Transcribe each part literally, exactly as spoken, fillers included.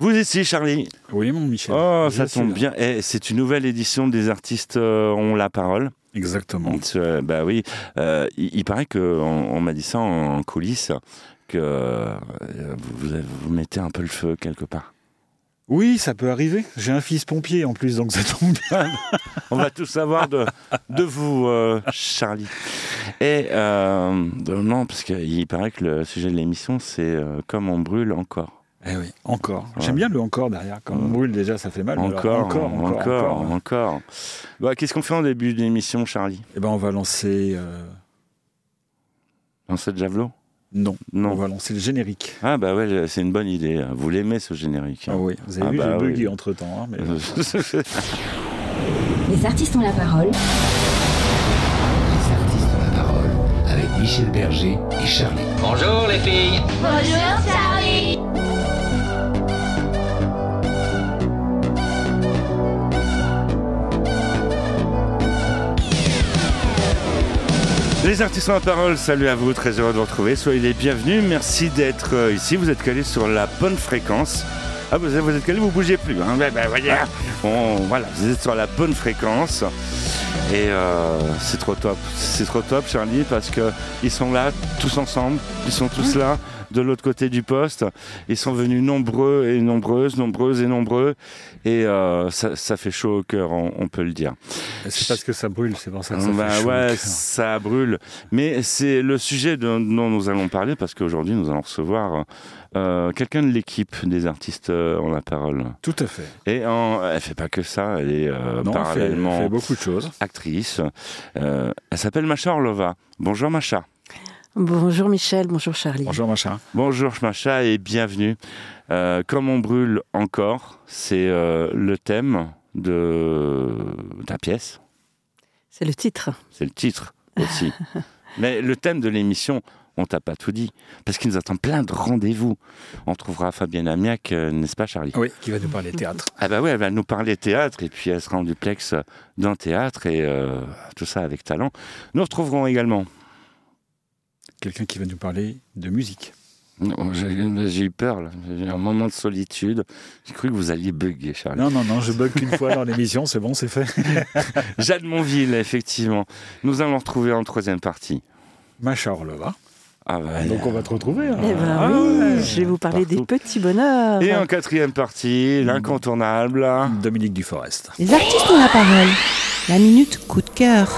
Vous ici, Charlie? Oui, mon Michel. Oh, Je ça suis tombe là. bien. Et c'est une nouvelle édition des artistes euh, ont la parole. Exactement. Donc, euh, bah oui, euh, il, il paraît que on, on m'a dit ça en, en coulisses que euh, vous, vous, vous mettez un peu le feu quelque part. Oui, ça peut arriver. J'ai un fils pompier en plus, donc ça tombe bien. On va tout savoir de, de vous, euh, Charlie. Et euh, non, parce qu'il paraît que le sujet de l'émission, c'est euh, comme on brûle encore. Eh oui, encore. Ouais. J'aime bien le encore derrière. Quand on brûle, déjà, ça fait mal. Encore, alors, encore, encore, encore, encore. encore. encore. Bah, qu'est-ce qu'on fait en début d'émission, Charlie? Eh ben, on va lancer. Euh... Lancer le javelot? Non. Non. On va lancer le générique. Ah bah ouais, c'est une bonne idée. Vous l'aimez ce générique? Ah oui. Vous avez ah vu, bah j'ai bugué oui. entre temps. Hein, mais... Les artistes ont la parole. Les artistes ont la parole avec Michel Berger et Charlie. Bonjour les filles. Bonjour Charlie. Les artistes ont la parole, salut à vous, très heureux de vous retrouver. Soyez les bienvenus, merci d'être euh, ici. Vous êtes calés sur la bonne fréquence. Ah, vous êtes, vous êtes calés, vous bougez plus. Hein. Ben, ben, voyez, bon, voilà, vous êtes sur la bonne fréquence. Et euh, c'est trop top. C'est trop top, Charlie, parce qu'ils sont là, tous ensemble. Ils sont tous là, de l'autre côté du poste. Ils sont venus nombreux et nombreuses, nombreuses et nombreux. Et euh, ça, ça fait chaud au cœur, on, on peut le dire. Et c'est parce que ça brûle, c'est pour ça que ça bah fait chaud. Ouais, ça brûle. Mais c'est le sujet dont nous allons parler, parce qu'aujourd'hui, nous allons recevoir euh, quelqu'un de l'équipe des artistes euh, ont la parole. Tout à fait. Et en, elle fait pas que ça, elle est euh, non, parallèlement elle fait, elle fait beaucoup de choses. Actrice. Euh, elle s'appelle Macha Orlova. Bonjour Macha. Bonjour Michel, bonjour Charlie. Bonjour Macha. Bonjour Macha et bienvenue. Euh, Comme on brûle encore, c'est euh, le thème de ta pièce. C'est le titre. C'est le titre aussi. Mais le thème de l'émission, on t'a pas tout dit. Parce qu'il nous attend plein de rendez-vous. On trouvera Fabienne Amiac, euh, n'est-ce pas Charlie? Oui, qui va nous parler théâtre. Ah bah oui, elle va nous parler théâtre et puis elle sera en duplex d'un théâtre et euh, tout ça avec talent. Nous retrouverons également... Quelqu'un qui va nous parler de musique. Non, j'ai, j'ai eu peur, là. J'ai eu un moment de solitude. J'ai cru que vous alliez bugger, Charlie. Non, non, non, je bug qu'une fois dans l'émission, c'est bon, c'est fait. Jade Monville, effectivement. Nous allons retrouver en troisième partie. Macha Orlova. Ah bah, Donc on va te retrouver. Hein. Eh ben Ah oui, ouais. je vais vous parler Partout. des petits bonheurs. Et en quatrième partie, l'incontournable. Dominique Duforest. Les artistes ont la parole. La minute coup de cœur.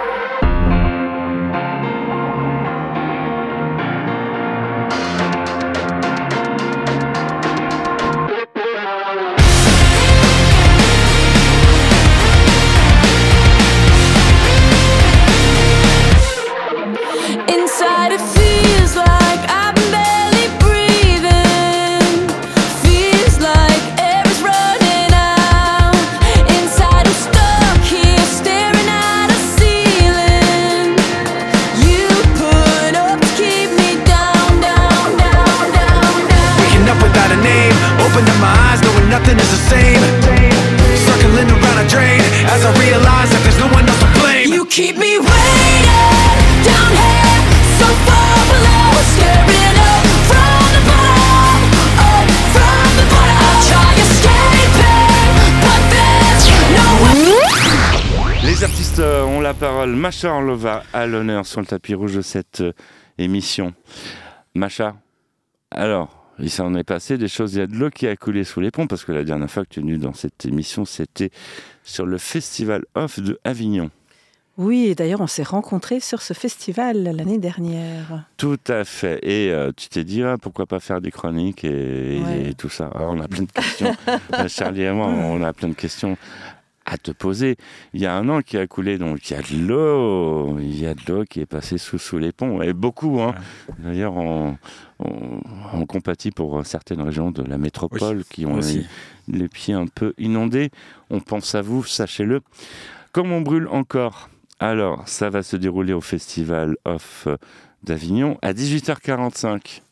Inside it feels like I'm barely breathing. Feels like air is running out. Inside I'm stuck here staring at a ceiling. You put up to keep me down, down, down, down, down. Waking up without a name, open up my eyes knowing nothing is the same. Circling around a drain as I realize that there's no one else to blame. You keep me waiting down here, so far below, staring up from the bottom, up from the bottom. I try escaping, but there's no way. Les artistes euh, ont la parole. Macha Orlova à l'honneur sur le tapis rouge de cette euh, émission. Macha, alors, il s'en est passé des choses. Il y a de l'eau qui a coulé sous les ponts, parce que la dernière fois que tu es venu dans cette émission, c'était sur le Festival Off de Avignon. Oui, et d'ailleurs, on s'est rencontrés sur ce festival l'année dernière. Tout à fait. Et euh, tu t'es dit, ah, pourquoi pas faire des chroniques et, Ouais. et tout ça. Alors, on a plein de questions. Euh, Charlie et moi, on a plein de questions à te poser. Il y a un an qui a coulé, donc il y a de l'eau. Il y a de l'eau qui est passée sous, sous les ponts. Et beaucoup, hein. Ouais. D'ailleurs, on, on, on compatit pour certaines régions de la métropole, oui, qui ont les, les pieds un peu inondés. On pense à vous, sachez-le. Comme on brûle encore... Alors, ça va se dérouler au Festival Off d'Avignon à dix-huit heures quarante-cinq.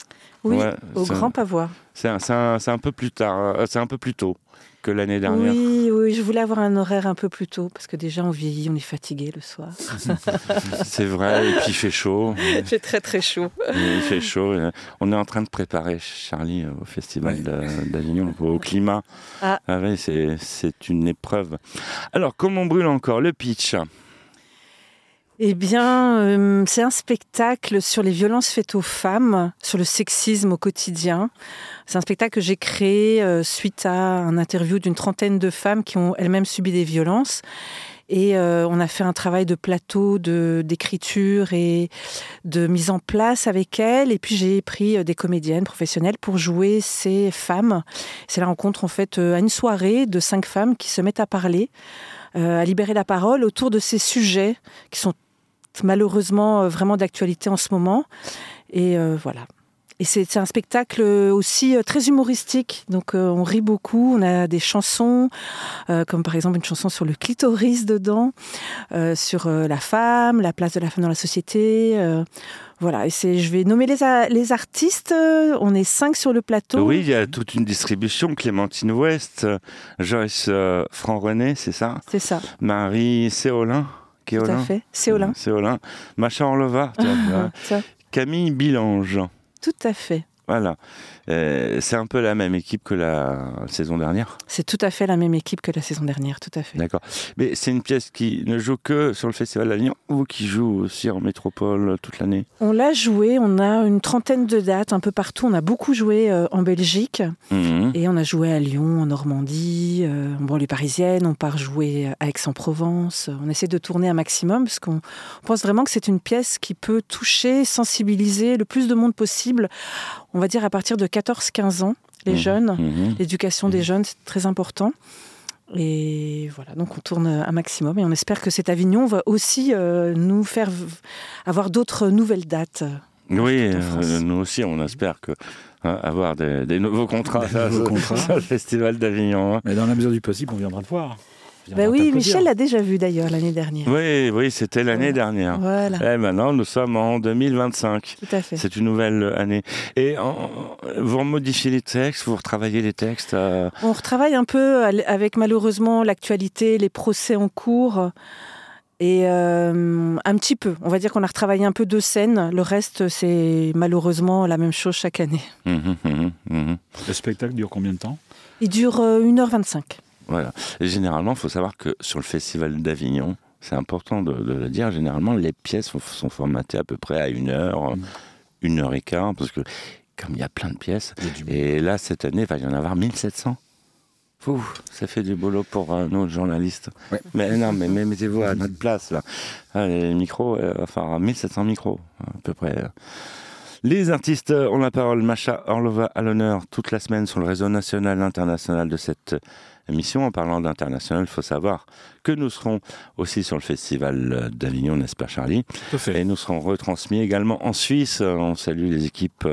Oui, Ouais, au c'est- Grand Pavois. C'est un, c'est un- c'est un peu plus tard, euh, c'est un peu plus tôt que l'année dernière. Oui, oui, je voulais avoir un horaire un peu plus tôt parce que déjà on vieillit, on est fatigué le soir. C'est vrai, et puis il fait chaud. Il fait très très chaud. Il fait chaud. On est en train de préparer Charlie au Festival Ouais. de- d'Avignon, au climat. Ah. ouais, c'est, c'est une épreuve. Alors, comme on brûle encore, le pitch. Eh bien, euh, c'est un spectacle sur les violences faites aux femmes, sur le sexisme au quotidien. C'est un spectacle que j'ai créé euh, suite à un interview d'une trentaine de femmes qui ont elles-mêmes subi des violences. Et euh, on a fait un travail de plateau, de, d'écriture et de mise en place avec elles. Et puis j'ai pris euh, des comédiennes professionnelles pour jouer ces femmes. C'est la rencontre en fait euh, à une soirée de cinq femmes qui se mettent à parler, euh, à libérer la parole autour de ces sujets qui sont malheureusement euh, vraiment d'actualité en ce moment. Et euh, voilà. Et c'est, c'est un spectacle aussi euh, très humoristique. Donc euh, on rit beaucoup, on a des chansons, euh, comme par exemple une chanson sur le clitoris dedans, euh, sur euh, la femme, la place de la femme dans la société. euh, voilà, et c'est, je vais nommer les, a- les artistes. euh, On est cinq sur le plateau. Oui, il y a toute une distribution. Clémentine Ouest, euh, Joyce euh, Franc-René, c'est ça. C'est ça, Marie Séolin. tout à Kéolin. fait. Séolin. Séolin. Macha Orlova. tu vois. Ça, Camille Bilange. tout à fait. Voilà. Euh, c'est un peu la même équipe que la saison dernière. C'est tout à fait la même équipe que la saison dernière, tout à fait. D'accord. Mais c'est une pièce qui ne joue que sur le Festival d'Avignon ou qui joue aussi en métropole toute l'année. On l'a joué, on a une trentaine de dates un peu partout. On a beaucoup joué euh, en Belgique Mhm. et on a joué à Lyon, en Normandie, euh, en banlieue parisienne. On part jouer à Aix-en-Provence. On essaie de tourner un maximum parce qu'on pense vraiment que c'est une pièce qui peut toucher, sensibiliser le plus de monde possible. On va dire à partir de quatorze quinze ans, les Mhm. jeunes. Mhm. L'éducation des jeunes, c'est très important. Et voilà, donc on tourne un maximum et on espère que cet Avignon va aussi euh, nous faire v- avoir d'autres nouvelles dates. Oui, partout en France. euh, nous aussi, on espère que hein, avoir des, des nouveaux contrats, Des nouveaux sur- contrats. sur le Festival d'Avignon. hein. Mais dans la mesure du possible, on viendra le voir. On Ben viendra oui, t'applaudir. Michel l'a déjà vu d'ailleurs l'année dernière. Oui, oui, c'était l'année dernière. Voilà, Et maintenant, nous sommes en deux mille vingt-cinq. tout à fait. C'est une nouvelle année. Et en- vous modifiez les textes, vous retravaillez les textes. euh, On retravaille un peu al- avec malheureusement l'actualité, les procès en cours. Et euh, un petit peu, on va dire qu'on a retravaillé un peu deux scènes. Le reste, c'est malheureusement la même chose chaque année. mhm, mhm, mhm. Le spectacle dure combien de temps? Il dure euh, une heure vingt-cinq. Voilà. Et généralement, il faut savoir que sur le Festival d'Avignon, c'est important de, de le dire, généralement, les pièces sont, sont formatées à peu près à une heure, Mm. une heure et quart, parce que comme il y a plein de pièces, Il y a du- et là, cette année, il va y en avoir mille sept cents. Ouh, ça fait du boulot pour un autre journaliste. Ouais. Mais non, mais, mais mettez-vous à notre place, là. Ah, les micros, euh, enfin, mille sept cents micros, à peu près. Les artistes ont la parole. Macha Orlova à l'honneur toute la semaine sur le réseau national et international de cette émission. En parlant d'international, il faut savoir que nous serons aussi sur le Festival d'Avignon, n'est-ce pas Charlie? Tout à fait. Et nous serons retransmis également en Suisse. On salue les équipes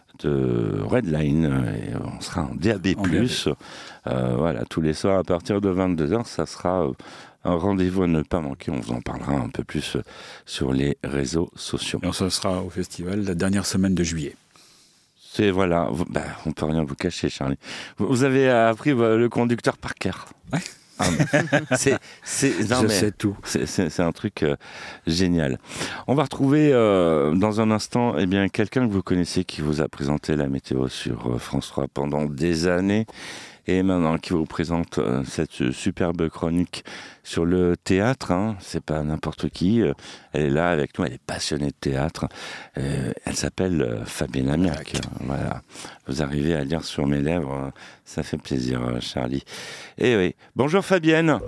de Redline et on sera en D A B En plus. Euh, voilà, tous les soirs à partir de vingt-deux heures, ça sera euh, un rendez-vous à ne pas manquer. On vous en parlera un peu plus euh, sur les réseaux sociaux. Et on se sera au festival la dernière semaine de juillet. C'est voilà, vous- bah, on peut rien vous cacher, Charlie. Vous, vous avez appris bah, le conducteur par cœur. Ouais. Ah, mais c'est, c'est, non, Je mais sais tout. c'est, c'est- c'est un truc euh, génial. On va retrouver euh, dans un instant eh bien, quelqu'un que vous connaissez qui vous a présenté la météo sur euh, France trois pendant des années et maintenant qui vous présente euh, cette superbe chronique sur le théâtre. Hein. C'est pas n'importe qui. euh, Elle est là avec nous, elle est passionnée de théâtre. Euh, elle s'appelle euh, Fabienne Amiac. Euh, Voilà. Vous arrivez à lire sur mes lèvres, euh, ça fait plaisir, euh, Charlie. Et oui. Bonjour Fabienne.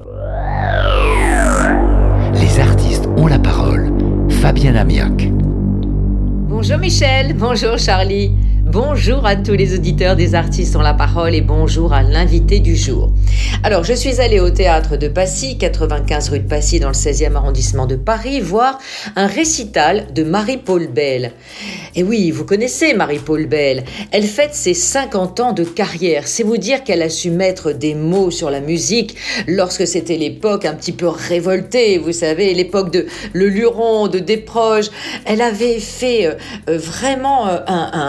Les artistes ont la parole. Fabienne Amiac. Bonjour Michel, bonjour Charlie, bonjour à tous les auditeurs des artistes ont la parole et bonjour à l'invité du jour. Alors, je suis allée au théâtre de Passy, quatre-vingt-quinze rue de Passy dans le seizième arrondissement de Paris, voir un récital de Marie-Paule Bell. Et oui, vous connaissez Marie-Paule Bell, elle fête ses cinquante ans de carrière, c'est vous dire qu'elle a su mettre des mots sur la musique lorsque c'était l'époque un petit peu révoltée, vous savez, l'époque de Le Luron, de Desproges. Elle avait fait euh, vraiment euh, un, un,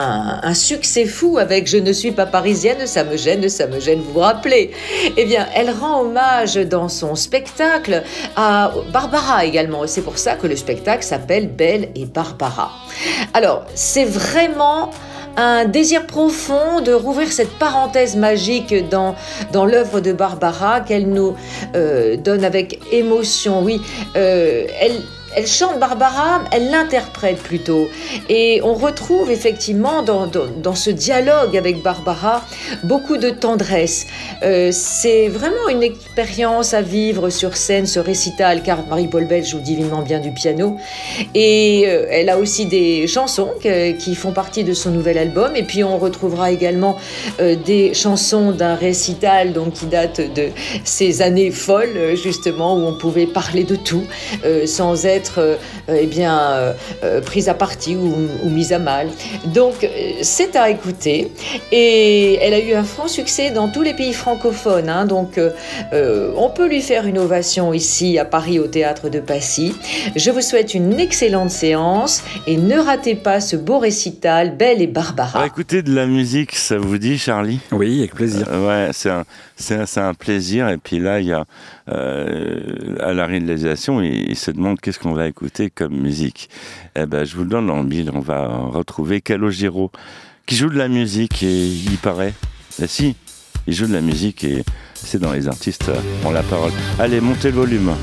un succès fou avec « Je ne suis pas parisienne, ça me gêne, ça me gêne », vous vous rappelez ? Eh bien, elle rend hommage dans son spectacle à Barbara également. Et c'est pour ça que le spectacle s'appelle « Belle et Barbara ». Alors, c'est vraiment un désir profond de rouvrir cette parenthèse magique dans, dans l'œuvre de Barbara qu'elle nous euh, donne avec émotion. Oui, euh, elle... Elle chante Barbara, elle l'interprète plutôt. Et on retrouve effectivement dans, dans, dans ce dialogue avec Barbara beaucoup de tendresse. Euh, c'est vraiment une expérience à vivre sur scène, ce récital, car Marie-Paul Bell joue divinement bien du piano. Et euh, elle a aussi des chansons que, qui font partie de son nouvel album. Et puis on retrouvera également euh, des chansons d'un récital donc, qui date de ces années folles, justement, où on pouvait parler de tout euh, sans être Euh, eh bien, euh, euh, prise à partie ou, ou mise à mal. Donc, euh, c'est à écouter. Et elle a eu un franc succès dans tous les pays francophones. Hein, donc, euh, euh, on peut lui faire une ovation ici à Paris au Théâtre de Passy. Je vous souhaite une excellente séance et ne ratez pas ce beau récital Belle et Barbara. Alors, écoutez de la musique, ça vous dit, Charlie ? Oui, avec plaisir. Euh, ouais, c'est un, c'est, un, c'est un plaisir. Et puis là, il y a euh, à la réalisation, il, il se demande qu'est-ce qu'on va écouter comme musique. Eh ben, je vous le donne en mille. On va retrouver Calogero qui joue de la musique et il paraît. Eh si, il joue de la musique et c'est dans Les Artistes ont la parole. Allez, montez le volume.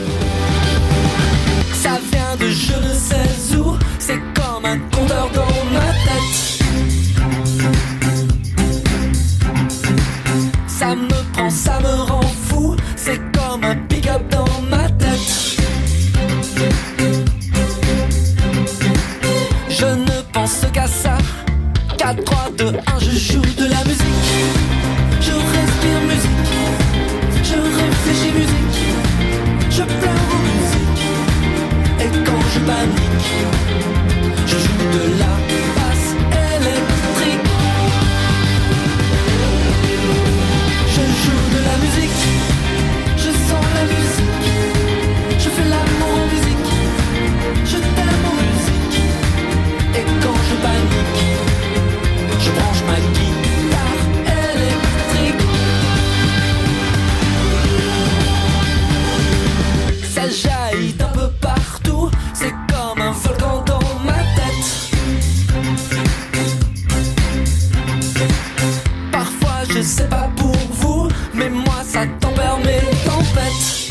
Ça vient de je ne sais où, c'est comme un compteur dans ma tête. Ça me prend, ça me rend fou, c'est comme un pick-up dans ma tête. Je ne pense qu'à ça, quatre, trois, deux, un, je joue de la musique. Je respire musique, je réfléchis musique, je pleure en musique. Et quand je panique, je joue de la basse électrique. Je joue de la musique, je sens la musique, je fais l'amour en musique, je t'aime en musique. Et quand je panique, je branche ma guitare électrique. Ça jaillit d'un peu partout, c'est comme un volcan dans ma tête. Parfois je sais pas pour vous, mais moi ça tempère mes tempêtes.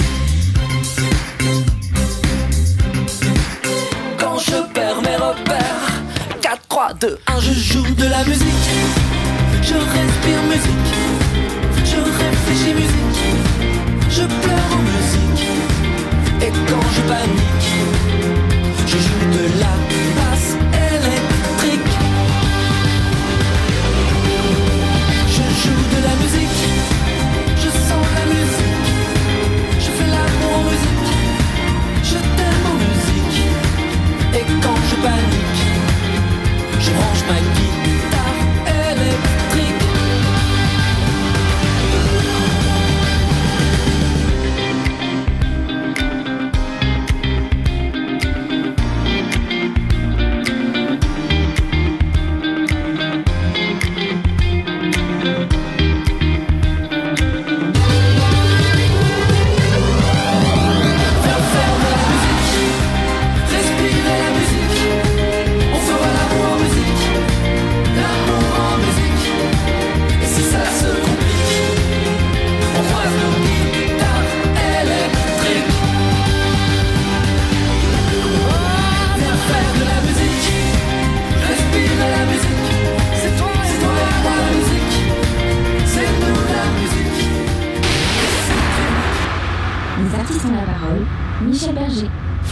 Quand je perds mes repères, quatre, trois, deux, un, je joue de la musique. Je respire musique, je réfléchis musique, je pleure en musique. Et quand je panique, je joue de la basse électrique. Je joue de la musique, je sens la musique, je fais l'amour en musique, je t'aime en musique. Et quand je panique, je branche ma guitare électrique. Michel Berger.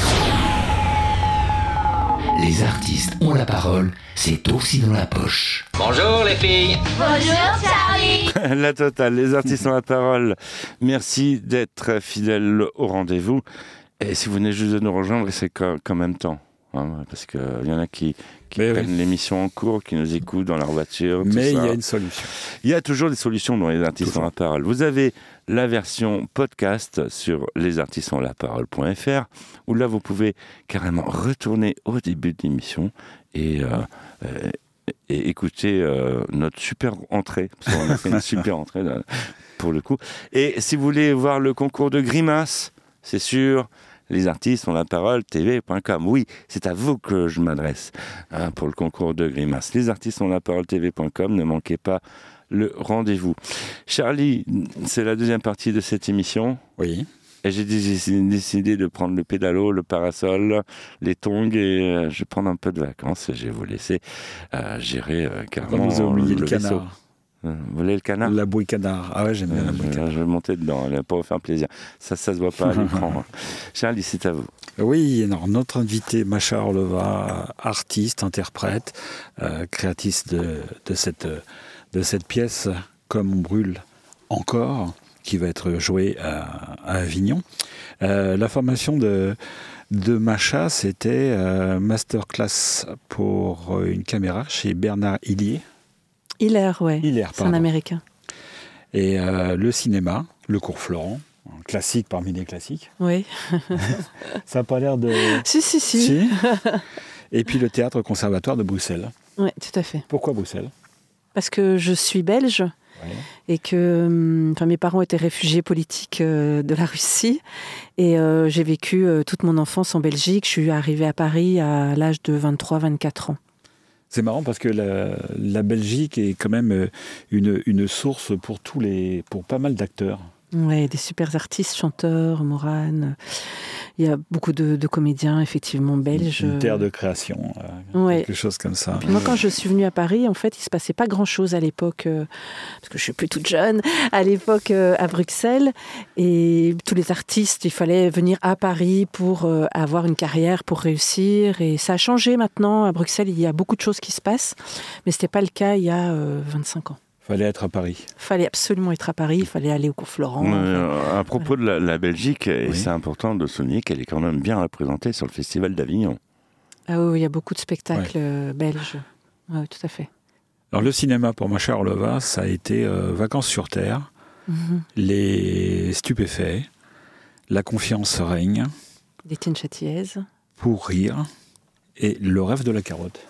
Les artistes ont la parole, c'est aussi dans la poche. Bonjour les filles. Bonjour Charlie. La totale, les artistes ont la parole. Merci d'être fidèles au rendez-vous. Et si vous venez juste de nous rejoindre, c'est qu'en même temps. Hein, parce qu'il y en a qui, qui prennent oui. l'émission en cours, qui nous écoutent dans leur voiture. Mais il y a une solution. Il y a toujours des solutions dans les artistes toujours. ont la parole. Vous avez la version podcast sur les artistes ont la parole point f r, où là vous pouvez carrément retourner au début de l'émission et, euh, euh, et écouter euh, notre super entrée, parce qu'on a fait une super entrée là, pour le coup. Et si vous voulez voir le concours de grimaces, c'est sur les artistes ont la parole T V point com. Oui, c'est à vous que je m'adresse hein, pour le concours de grimaces. Les artistes ont la parole T V point com, ne manquez pas le rendez-vous. Charlie, c'est la deuxième partie de cette émission. Oui. Et j'ai décidé de prendre le pédalo, le parasol, les tongs et euh, je vais prendre un peu de vacances et je vais vous laisser euh, gérer euh, carrément vous avez oublié le, le vaisseau. canard. Euh, vous voulez le canard ? La bouille canard. Ah ouais, j'aime bien euh, la bouille je, canard. je vais monter dedans là, pour vous faire plaisir. Ça, ça se voit pas à l'écran. Charlie, c'est à vous. Oui, alors notre invité, Macha Orlova, artiste, interprète, euh, créatrice de, de, cette, de cette pièce « Comme on brûle encore », qui va être jouée à, à Avignon. Euh, la formation de, de Macha, c'était euh, masterclass pour une caméra chez Bernard Hillier. Hiller, ouais. Hiller, c'est un pardon. Américain. Et euh, le cinéma, le cours Florent, un classique parmi les classiques. Oui. Ça n'a pas l'air de... Si, si, si. Si. Et puis le théâtre conservatoire de Bruxelles. Oui, tout à fait. Pourquoi Bruxelles ? Parce que je suis belge. Ouais. Et que enfin, mes parents étaient réfugiés politiques euh, de la Russie. Et euh, j'ai vécu euh, toute mon enfance en Belgique. Je suis arrivée à Paris à l'âge de vingt-trois vingt-quatre ans. C'est marrant parce que la, la Belgique est quand même une, une source pour, tous les, pour pas mal d'acteurs. Oui, des super artistes, chanteurs, Morane. Il y a beaucoup de, de comédiens, effectivement, belges. Une terre de création, euh, ouais. quelque chose comme ça. Puis moi, quand je suis venue à Paris, en fait, il ne se passait pas grand-chose à l'époque, euh, parce que je suis plus toute jeune, à l'époque euh, à Bruxelles. Et tous les artistes, il fallait venir à Paris pour euh, avoir une carrière, pour réussir. Et ça a changé maintenant. À Bruxelles, il y a beaucoup de choses qui se passent, mais ce n'était pas le cas il y a euh, vingt-cinq ans. Il fallait être à Paris. Il fallait absolument être à Paris, il fallait aller au cours Florent. Euh, enfin, à propos voilà. de la, la Belgique, et oui. c'est important de souligner qu'elle est quand même bien représentée sur le Festival d'Avignon. Ah oui, il y a beaucoup de spectacles ouais. belges. Oui, tout à fait. Alors le cinéma pour Macha Orlova, ça a été euh, Vacances sur Terre, mm-hmm. Les Stupéfaits, La confiance règne, d'Étienne Châtillaise, Pour rire et Le rêve de la carotte.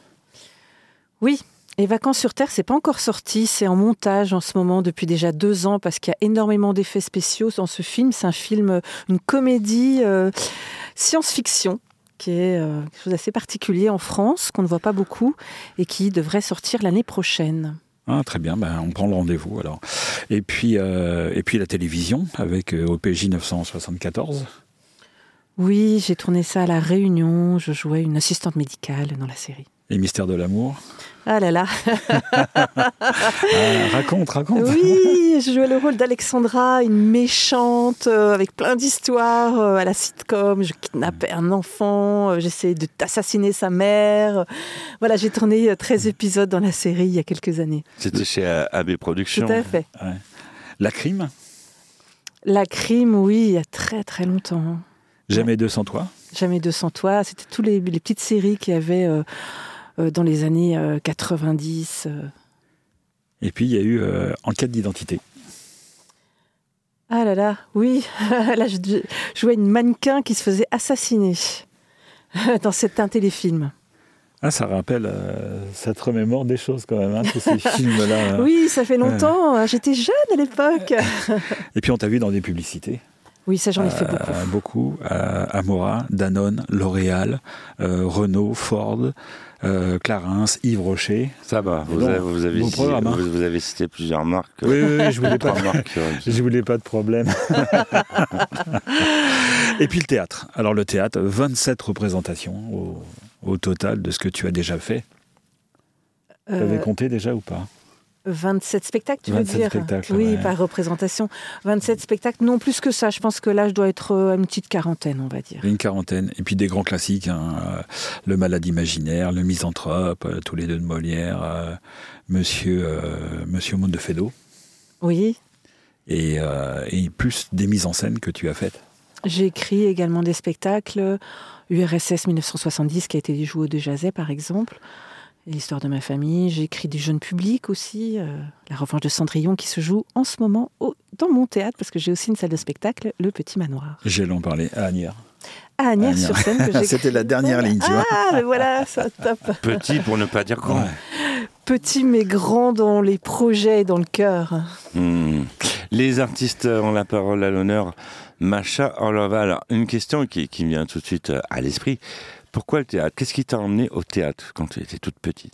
Oui. Et Vacances sur Terre, c'est pas encore sorti, c'est en montage en ce moment depuis déjà deux ans parce qu'il y a énormément d'effets spéciaux dans ce film. C'est un film, une comédie euh, science-fiction qui est euh, quelque chose d'assez particulier en France, qu'on ne voit pas beaucoup et qui devrait sortir l'année prochaine. Ah, très bien, ben, on prend le rendez-vous alors. Et puis, euh, et puis la télévision avec euh, O P J neuf cent soixante-quatorze. Oui, j'ai tourné ça à La Réunion, je jouais une assistante médicale dans la série. Les mystères de l'amour. Ah là là. ah, raconte, raconte. Oui, je jouais le rôle d'Alexandra, une méchante, euh, avec plein d'histoires euh, à la sitcom. Je kidnappais un enfant, euh, j'essayais d'assassiner sa mère. Voilà, j'ai tourné treize épisodes dans la série il y a quelques années. C'était chez A B Productions. Tout à fait. Ouais. La crime. La crime, oui, il y a très très longtemps. Jamais deux sans toi. Jamais deux sans toi. C'était toutes les, les petites séries qu'il y avait euh, euh, dans les années euh, quatre-vingt-dix. Euh. Et puis, il y a eu euh, Enquête d'identité. Ah là là, oui. Là, je, je jouais une mannequin qui se faisait assassiner dans cet, un téléfilm. Ah, ça rappelle, euh, ça te remémore des choses quand même, hein, tous ces films-là. Hein. Oui, ça fait longtemps. Euh. J'étais jeune à l'époque. Et puis, on t'a vu dans des publicités. Oui, ça j'en ai fait beaucoup. Euh, beaucoup. Euh, Amora, Danone, L'Oréal, euh, Renault, Ford, euh, Clarins, Yves Rocher. Ça va, vous, bon, avez, vous, avez cité, programme, hein. vous, vous avez cité plusieurs marques. Oui, oui, oui je voulais pas, marques, je voulais pas de problème. Et puis le théâtre. Alors le théâtre, vingt-sept représentations au, au total de ce que tu as déjà fait. Tu avais euh... compté déjà ou pas ? vingt-sept spectacles, tu veux vingt-sept dire spectacles, oui, ouais. Par représentation. vingt-sept spectacles, non plus que ça. Je pense que là, je dois être à une petite quarantaine, on va dire. Une quarantaine. Et puis des grands classiques, hein, euh, Le Malade imaginaire, Le Misanthrope, euh, tous les deux de Molière, euh, Monsieur, euh, Monsieur Monde de Feydeau. Oui. Et, euh, et plus des mises en scène que tu as faites. J'ai écrit également des spectacles. U R S S mille neuf cent soixante-dix, qui a été joué au De Jazet, par exemple. L'histoire de ma famille. J'ai écrit du jeune public aussi. Euh, La Revanche de Cendrillon qui se joue en ce moment au, dans mon théâtre, parce que j'ai aussi une salle de spectacle, Le Petit Manoir. J'allais en parler à Agnières. À Agnières sur scène que j'ai C'était la dernière ligne, tu vois. Ah, mais voilà, ça, top. Petit pour ne pas dire grand. Ouais. petit mais grand dans les projets et dans le cœur. Mmh. Les artistes ont la parole à l'honneur. Masha Orlova. Alors, une question qui, qui me vient tout de suite à l'esprit. Pourquoi le théâtre ? Qu'est-ce qui t'a emmené au théâtre quand tu étais toute petite ?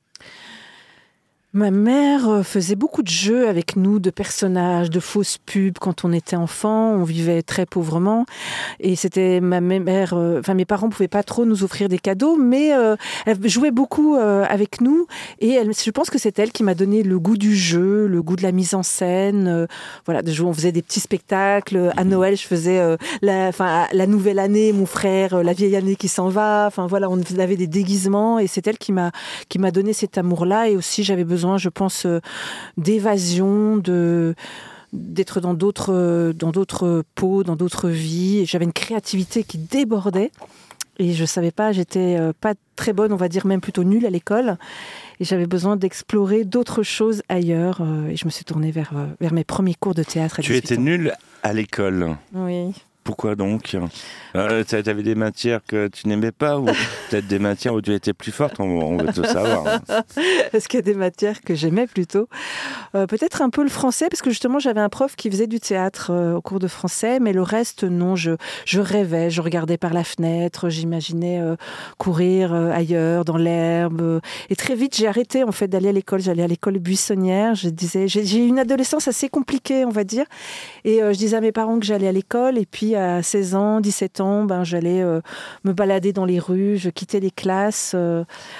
Ma mère faisait beaucoup de jeux avec nous, de personnages, de fausses pubs quand on était enfant. On vivait très pauvrement. Et c'était ma mère... Euh, enfin, mes parents ne pouvaient pas trop nous offrir des cadeaux, mais euh, elle jouait beaucoup euh, avec nous. Et elle, je pense que c'est elle qui m'a donné le goût du jeu, le goût de la mise en scène. Euh, voilà, de jouer, on faisait des petits spectacles. À Noël, je faisais euh, la, enfin, la nouvelle année, mon frère, euh, la vieille année qui s'en va. Enfin, voilà, on avait des déguisements. Et c'est elle qui m'a, qui m'a donné cet amour-là. Et aussi, j'avais besoin je pense, euh, d'évasion, de, d'être dans d'autres, dans d'autres peaux, dans d'autres vies. J'avais une créativité qui débordait et je ne savais pas, j'étais euh, pas très bonne, on va dire même plutôt nulle à l'école. Et j'avais besoin d'explorer d'autres choses ailleurs. Euh, et je me suis tournée vers, euh, vers mes premiers cours de théâtre à Tu étais ans. nulle à l'école. Oui. Pourquoi donc ? euh, Tu avais des matières que tu n'aimais pas ou peut-être des matières où tu étais plus forte ? On, on veut tout savoir. Est-ce qu'il y a des matières que j'aimais plutôt ? euh, Peut-être un peu le français, parce que justement, j'avais un prof qui faisait du théâtre euh, au cours de français, mais le reste, non. Je, je rêvais, je regardais par la fenêtre, j'imaginais euh, courir euh, ailleurs, dans l'herbe. Euh, et très vite, j'ai arrêté en fait d'aller à l'école. J'allais à l'école buissonnière. Je disais, j'ai, j'ai eu une adolescence assez compliquée, on va dire. Et euh, je disais à mes parents que j'allais à l'école, et puis à seize ans, dix-sept ans, ben, j'allais euh, me balader dans les rues, je quittais les classes euh,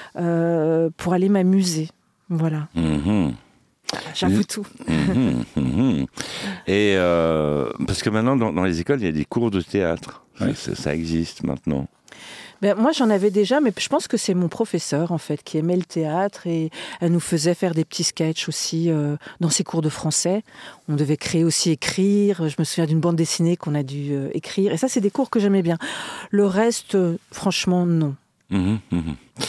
euh, pour aller m'amuser. Voilà. Mmh. J'avoue tout. Mmh, mmh. Et euh, parce que maintenant, dans, dans les écoles, il y a des cours de théâtre. Ouais. Ça, ça existe maintenant. Ben, moi, j'en avais déjà, mais je pense que c'est mon professeur, en fait, qui aimait le théâtre et elle nous faisait faire des petits sketchs aussi euh, dans ses cours de français. On devait créer aussi, écrire. Je me souviens d'une bande dessinée qu'on a dû euh, écrire. Et ça, c'est des cours que j'aimais bien. Le reste, euh, franchement, non. Mmh, mmh.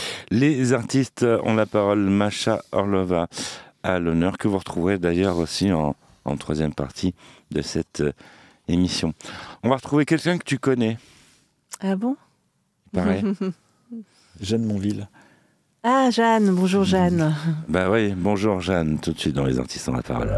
Les artistes ont la parole. Masha Orlova à l'honneur, que vous retrouverez d'ailleurs aussi en, en troisième partie de cette euh, émission. On va retrouver quelqu'un que tu connais. Ah bon ? Pareil. Jeanne Monville. Ah, Jeanne, bonjour Jeanne. Bah oui, bonjour Jeanne, tout de suite dans Les Artistes ont la parole.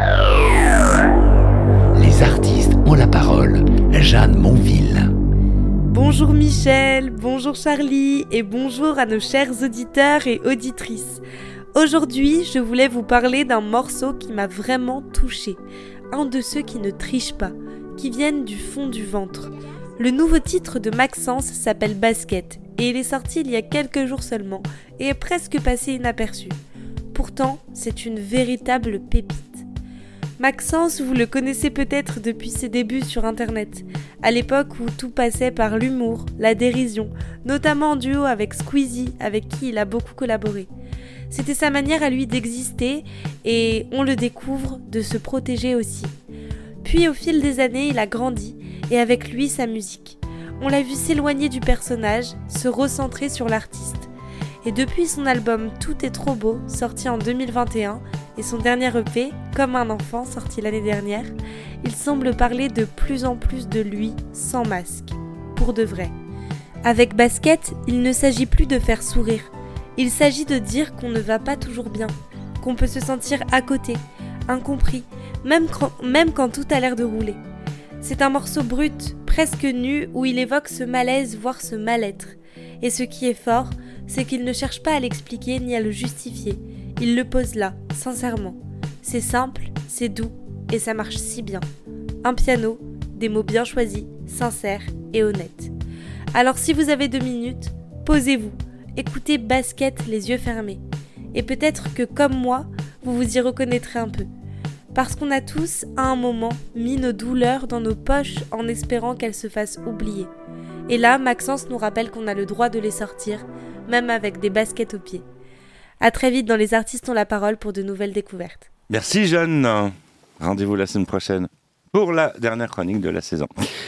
Les artistes ont la parole. Jeanne Monville. Bonjour Michel, bonjour Charlie et bonjour à nos chers auditeurs et auditrices. Aujourd'hui, je voulais vous parler d'un morceau qui m'a vraiment touchée. Un de ceux qui ne trichent pas, qui viennent du fond du ventre. Le nouveau titre de Maxence s'appelle Basket et il est sorti il y a quelques jours seulement et est presque passé inaperçu. Pourtant, c'est une véritable pépite. Maxence, vous le connaissez peut-être depuis ses débuts sur Internet, à l'époque où tout passait par l'humour, la dérision, notamment en duo avec Squeezie, avec qui il a beaucoup collaboré. C'était sa manière à lui d'exister et, on le découvre, de se protéger aussi. Puis au fil des années, il a grandi et avec lui sa musique. On l'a vu s'éloigner du personnage, se recentrer sur l'artiste. Et depuis son album Tout est trop beau, sorti en deux mille vingt et un, et son dernier E P, Comme un enfant, sorti l'année dernière, il semble parler de plus en plus de lui, sans masque, pour de vrai. Avec Basket, il ne s'agit plus de faire sourire. Il s'agit de dire qu'on ne va pas toujours bien, qu'on peut se sentir à côté, incompris, même quand, même quand tout a l'air de rouler. C'est un morceau brut, presque nu, où il évoque ce malaise, voire ce mal-être. Et ce qui est fort, c'est qu'il ne cherche pas à l'expliquer ni à le justifier. Il le pose là, sincèrement. C'est simple, c'est doux, et ça marche si bien. Un piano, des mots bien choisis, sincères et honnêtes. Alors si vous avez deux minutes, posez-vous, écoutez Basket les yeux fermés. Et peut-être que comme moi, vous vous y reconnaîtrez un peu. Parce qu'on a tous, à un moment, mis nos douleurs dans nos poches en espérant qu'elles se fassent oublier. Et là, Maxence nous rappelle qu'on a le droit de les sortir, même avec des baskets aux pieds. À très vite dans Les Artistes ont la parole pour de nouvelles découvertes. Merci Jeanne. Rendez-vous la semaine prochaine pour la dernière chronique de la saison.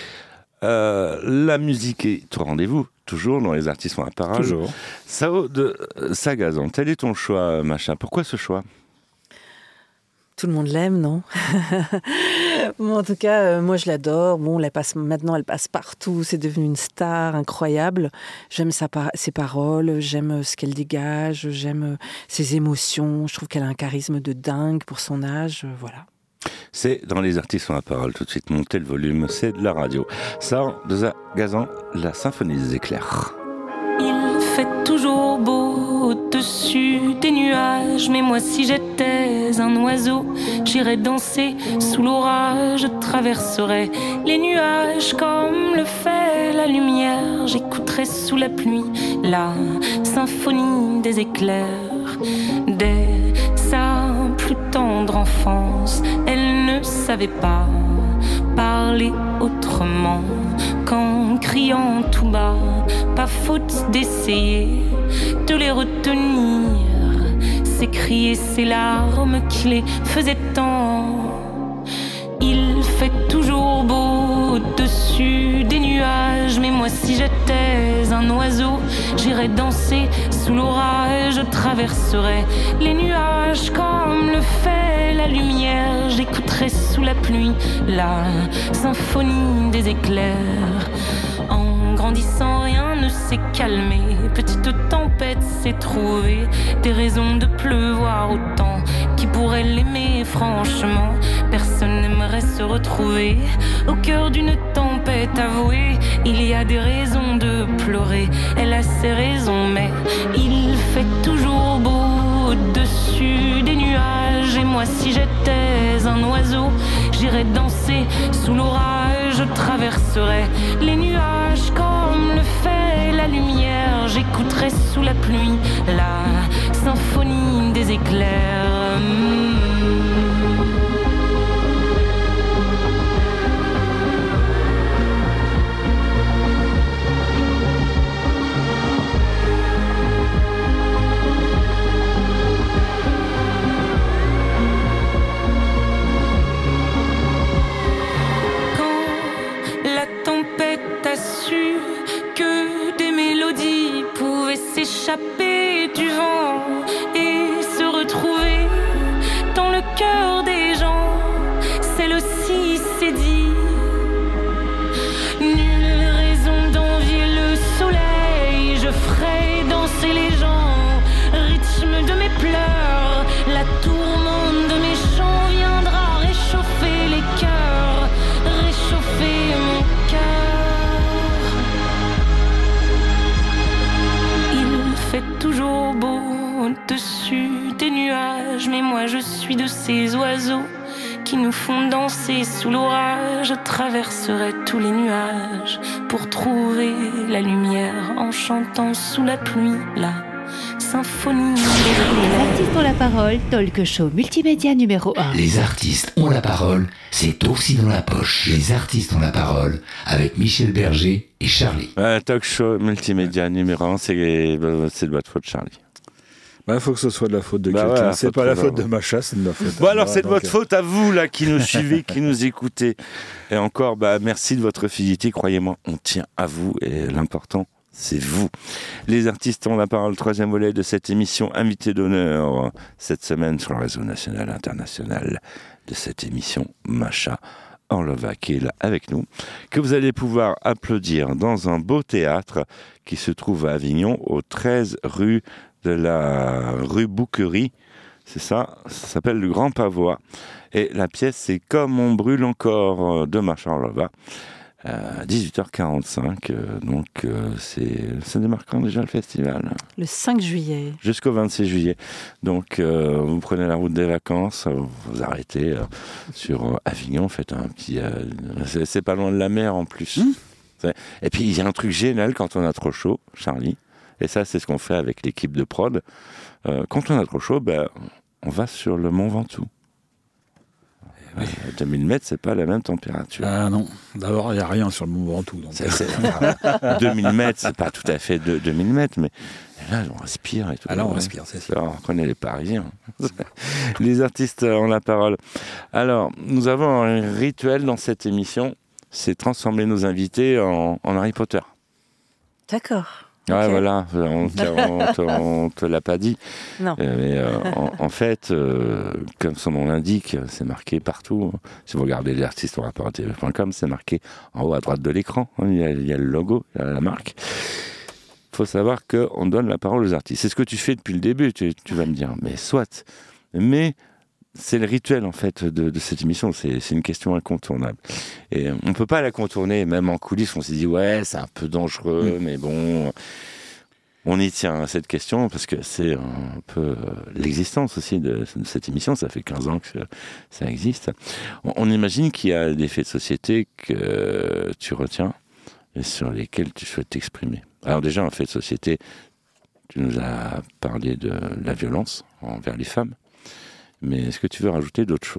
Euh, la musique est au rendez-vous, toujours dans Les Artistes ont la parole. Toujours. Sao de Sagazan, tel est ton choix, Masha. Pourquoi ce choix ? Tout le monde l'aime, non? Bon, en tout cas, euh, moi je l'adore. Bon, elle passe, maintenant elle passe partout. C'est devenu une star incroyable. J'aime sa par- ses paroles, j'aime euh, ce qu'elle dégage, j'aime euh, ses émotions. Je trouve qu'elle a un charisme de dingue pour son âge. euh, voilà. C'est dans Les Artistes ont la parole. Tout de suite, montez le volume, c'est de la radio. Ça, de Gazan, la symphonie des éclairs. Il fait toujours beau au-dessus des nuages, mais moi si j'étais un oiseau, j'irais danser sous l'orage, je traverserais les nuages comme le fait la lumière, j'écouterais sous la pluie la symphonie des éclairs. Dès sa plus tendre enfance, elle ne savait pas parler autrement qu'en criant tout bas. Pas faute d'essayer de les retenir, ces cris et ces larmes qui les faisaient tant. Il fait toujours beau au-dessus des nuages, mais moi si j'étais un oiseau, j'irais danser sous l'orage, je traverserais les nuages comme le fait la lumière, j'écouterais sous la pluie la symphonie des éclairs. En grandissant, rien ne s'est calmé. Petite tempête s'est trouvée des raisons de pleuvoir autant. Qui pourrait l'aimer, franchement? Personne n'aimerait se retrouver au cœur d'une tempête avouée. Il y a des raisons de pleurer, elle a ses raisons, mais il fait toujours beau au-dessus des nuages. Et moi, si j'étais un oiseau, j'irais danser sous l'orage, je traverserais les nuages comme le fait la lumière, j'écouterais sous la pluie la symphonie des éclairs. Mmh. S'échapper du vent et se retrouver dans le cœur des gens, celle aussi s'est dit. Nulle raison d'envier le soleil, je ferai danser les gens, rythme de mes pleurs, la tourmente de mes chants viendra réchauffer les cœurs, réchauffer mon cœur. Fait toujours beau au-dessus des nuages, mais moi je suis de ces oiseaux qui nous font danser sous l'orage. Je traverserai tous les nuages pour trouver la lumière en chantant sous la pluie la symphonie. Les artistes ont la parole, talk show multimédia numéro un. Les artistes ont la parole, c'est aussi dans la poche. Les artistes ont la parole avec Michel Berger et Charlie. Un talk show multimédia numéro un, c'est, c'est de votre faute, Charlie. Il bah, faut que ce soit de la faute de bah quelqu'un. Ouais, c'est pas la faute de Macha, c'est de ma faute. Bon, alors moi, c'est de donc... votre faute à vous, là, qui nous suivez, qui nous écoutez. Et encore, bah, merci de votre fidélité. Croyez-moi, on tient à vous. Et l'important, c'est vous. Les artistes ont la parole, troisième volet de cette émission Invité d'honneur. Cette semaine, sur le réseau national et international de cette émission, Macha Orlova, qui est là avec nous, que vous allez pouvoir applaudir dans un beau théâtre qui se trouve à Avignon, au treize rue de la rue Bouquerie, c'est ça, ça s'appelle le Grand Pavois. Et la pièce, c'est Comme on brûle encore de Macha Orlova, à dix-huit heures quarante-cinq. Euh, donc, euh, c'est, ça démarre quand déjà le festival? Le cinq juillet. Jusqu'au vingt-six juillet. Donc, euh, vous prenez la route des vacances, vous vous arrêtez euh, sur euh, Avignon, faites un petit... Euh, c'est, c'est pas loin de la mer en plus. Mmh. Et puis, il y a un truc génial quand on a trop chaud, Charlie. Et ça, c'est ce qu'on fait avec l'équipe de prod. Euh, quand on a trop chaud, ben, on va sur le Mont Ventoux. Oui. Euh, deux mille mètres, c'est pas la même température. Ah non, d'abord, il n'y a rien sur le Mont Ventoux. Donc... C'est, c'est, deux mille mètres, c'est pas tout à fait deux mille mètres, mais là, on respire et tout. Ah là, on respire, c'est ça. On connaît les Parisiens. Les artistes ont la parole. Alors, nous avons un rituel dans cette émission, c'est transformer nos invités en, en Harry Potter. D'accord. Ah Ok. voilà, on ne te l'a pas dit. Non. Euh, mais, euh, en, en fait, euh, comme son nom l'indique, c'est marqué partout. Si vous regardez les artistes au rapport T V point com, c'est marqué en haut à droite de l'écran. Il y a, il y a le logo, il y a la marque. Il faut savoir qu'on donne la parole aux artistes. C'est ce que tu fais depuis le début, tu, tu vas me dire. Mais soit. Mais c'est le rituel, en fait, de, de cette émission. C'est, c'est une question incontournable. Et on ne peut pas la contourner. Même en coulisses, on s'est dit, ouais, c'est un peu dangereux, mais bon... On y tient à cette question parce que c'est un peu l'existence aussi de, de cette émission. Ça fait quinze ans que ça existe. On, on imagine qu'il y a des faits de société que tu retiens et sur lesquels tu souhaites t'exprimer. Alors déjà, un fait de société, tu nous as parlé de la violence envers les femmes. Mais est-ce que tu veux rajouter d'autres choses ?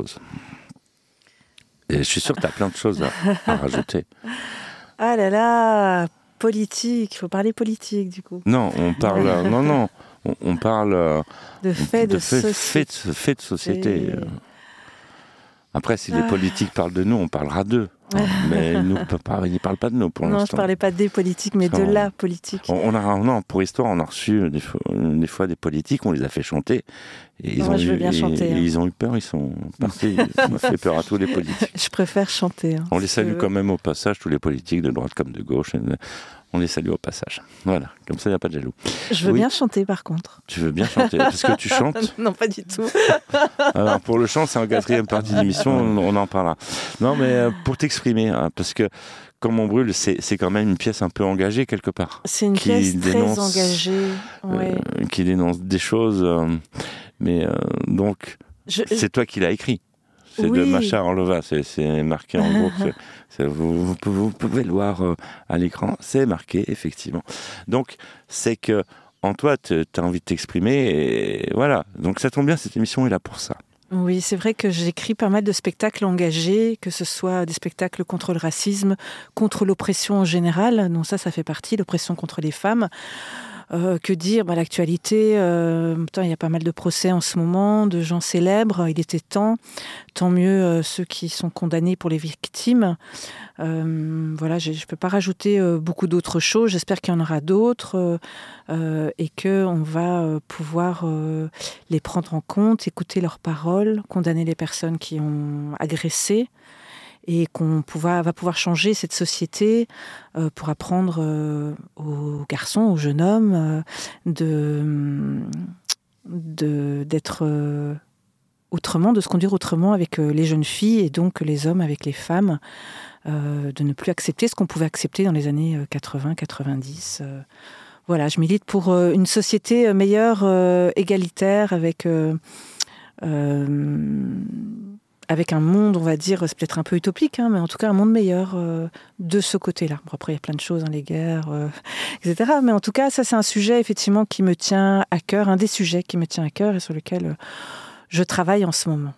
Et je suis sûr que tu as plein de choses à, à rajouter. Ah là là, politique, il faut parler politique du coup. Non, on parle... euh, non, non, on, on parle... euh, De faits de, de faits société. fait de, fait de société. euh. Après, si les Ah. politiques parlent de nous, on parlera d'eux. Hein, mais ils ne parlent pas de nous pour Non, je l'instant. parlais pas des politiques, mais de Non. la politique. On, on a, non, pour histoire, on a reçu des fois, des fois des politiques, on les a fait chanter. Et ils, Moi, ont, je veux eu, bien et- chanter, et hein. ils ont eu peur, ils sont partis. Ça m'a fait peur à tous les politiques. Je préfère chanter. hein, On les si salue tu veux. quand même au passage, tous les politiques de droite comme de gauche. Et on les salue au passage. Voilà, comme ça, il n'y a pas de jaloux. Je veux Oui, bien chanter par contre. Tu veux bien chanter parce que tu chantes. Non, pas du tout. Alors pour le chant, c'est en quatrième partie d'émission, on, on en parlera. Non, mais euh, pour t'exprimer, hein, parce que Comme on brûle, c'est, c'est quand même une pièce un peu engagée quelque part. C'est une qui pièce dénonce, très engagée. Ouais. euh, qui dénonce des choses. euh, mais euh, donc, Je- c'est toi qui l'as écrit. C'est de Oui. Macha Orlova, c'est, c'est marqué en gros. c'est, c'est- vous, vous pouvez, vous pouvez le voir euh, à l'écran, c'est marqué effectivement. Donc c'est que en toi, tu as envie de t'exprimer et voilà. Donc ça tombe bien, cette émission est là pour ça. Oui, c'est vrai que j'écris pas mal de spectacles engagés, que ce soit des spectacles contre le racisme, contre l'oppression en général. Donc ça, ça fait partie, l'oppression contre les femmes. Euh, que dire bah, l'actualité, euh, en même temps, il y a pas mal de procès en ce moment, de gens célèbres. Il était temps, tant mieux euh, ceux qui sont condamnés pour les victimes. Euh, voilà, je ne peux pas rajouter euh, beaucoup d'autres choses. J'espère qu'il y en aura d'autres euh, euh, et qu'on va euh, pouvoir euh, les prendre en compte, écouter leurs paroles, condamner les personnes qui ont agressé. Et qu'on pouva, va pouvoir changer cette société euh, pour apprendre euh, aux garçons, aux jeunes hommes, euh, de, de, d'être euh, autrement, de se conduire autrement avec euh, les jeunes filles et donc les hommes avec les femmes, euh, de ne plus accepter ce qu'on pouvait accepter dans les années quatre-vingts quatre-vingt-dix. Euh, voilà, je milite pour euh, une société meilleure, euh, égalitaire, avec... Euh, euh, avec un monde, on va dire, c'est peut-être un peu utopique, hein, mais en tout cas un monde meilleur euh, de ce côté-là. Bon, après, il y a plein de choses, hein, les guerres, euh, et cetera. Mais en tout cas, ça, c'est un sujet, effectivement, qui me tient à cœur, un des sujets qui me tient à cœur et sur lequel euh, je travaille en ce moment.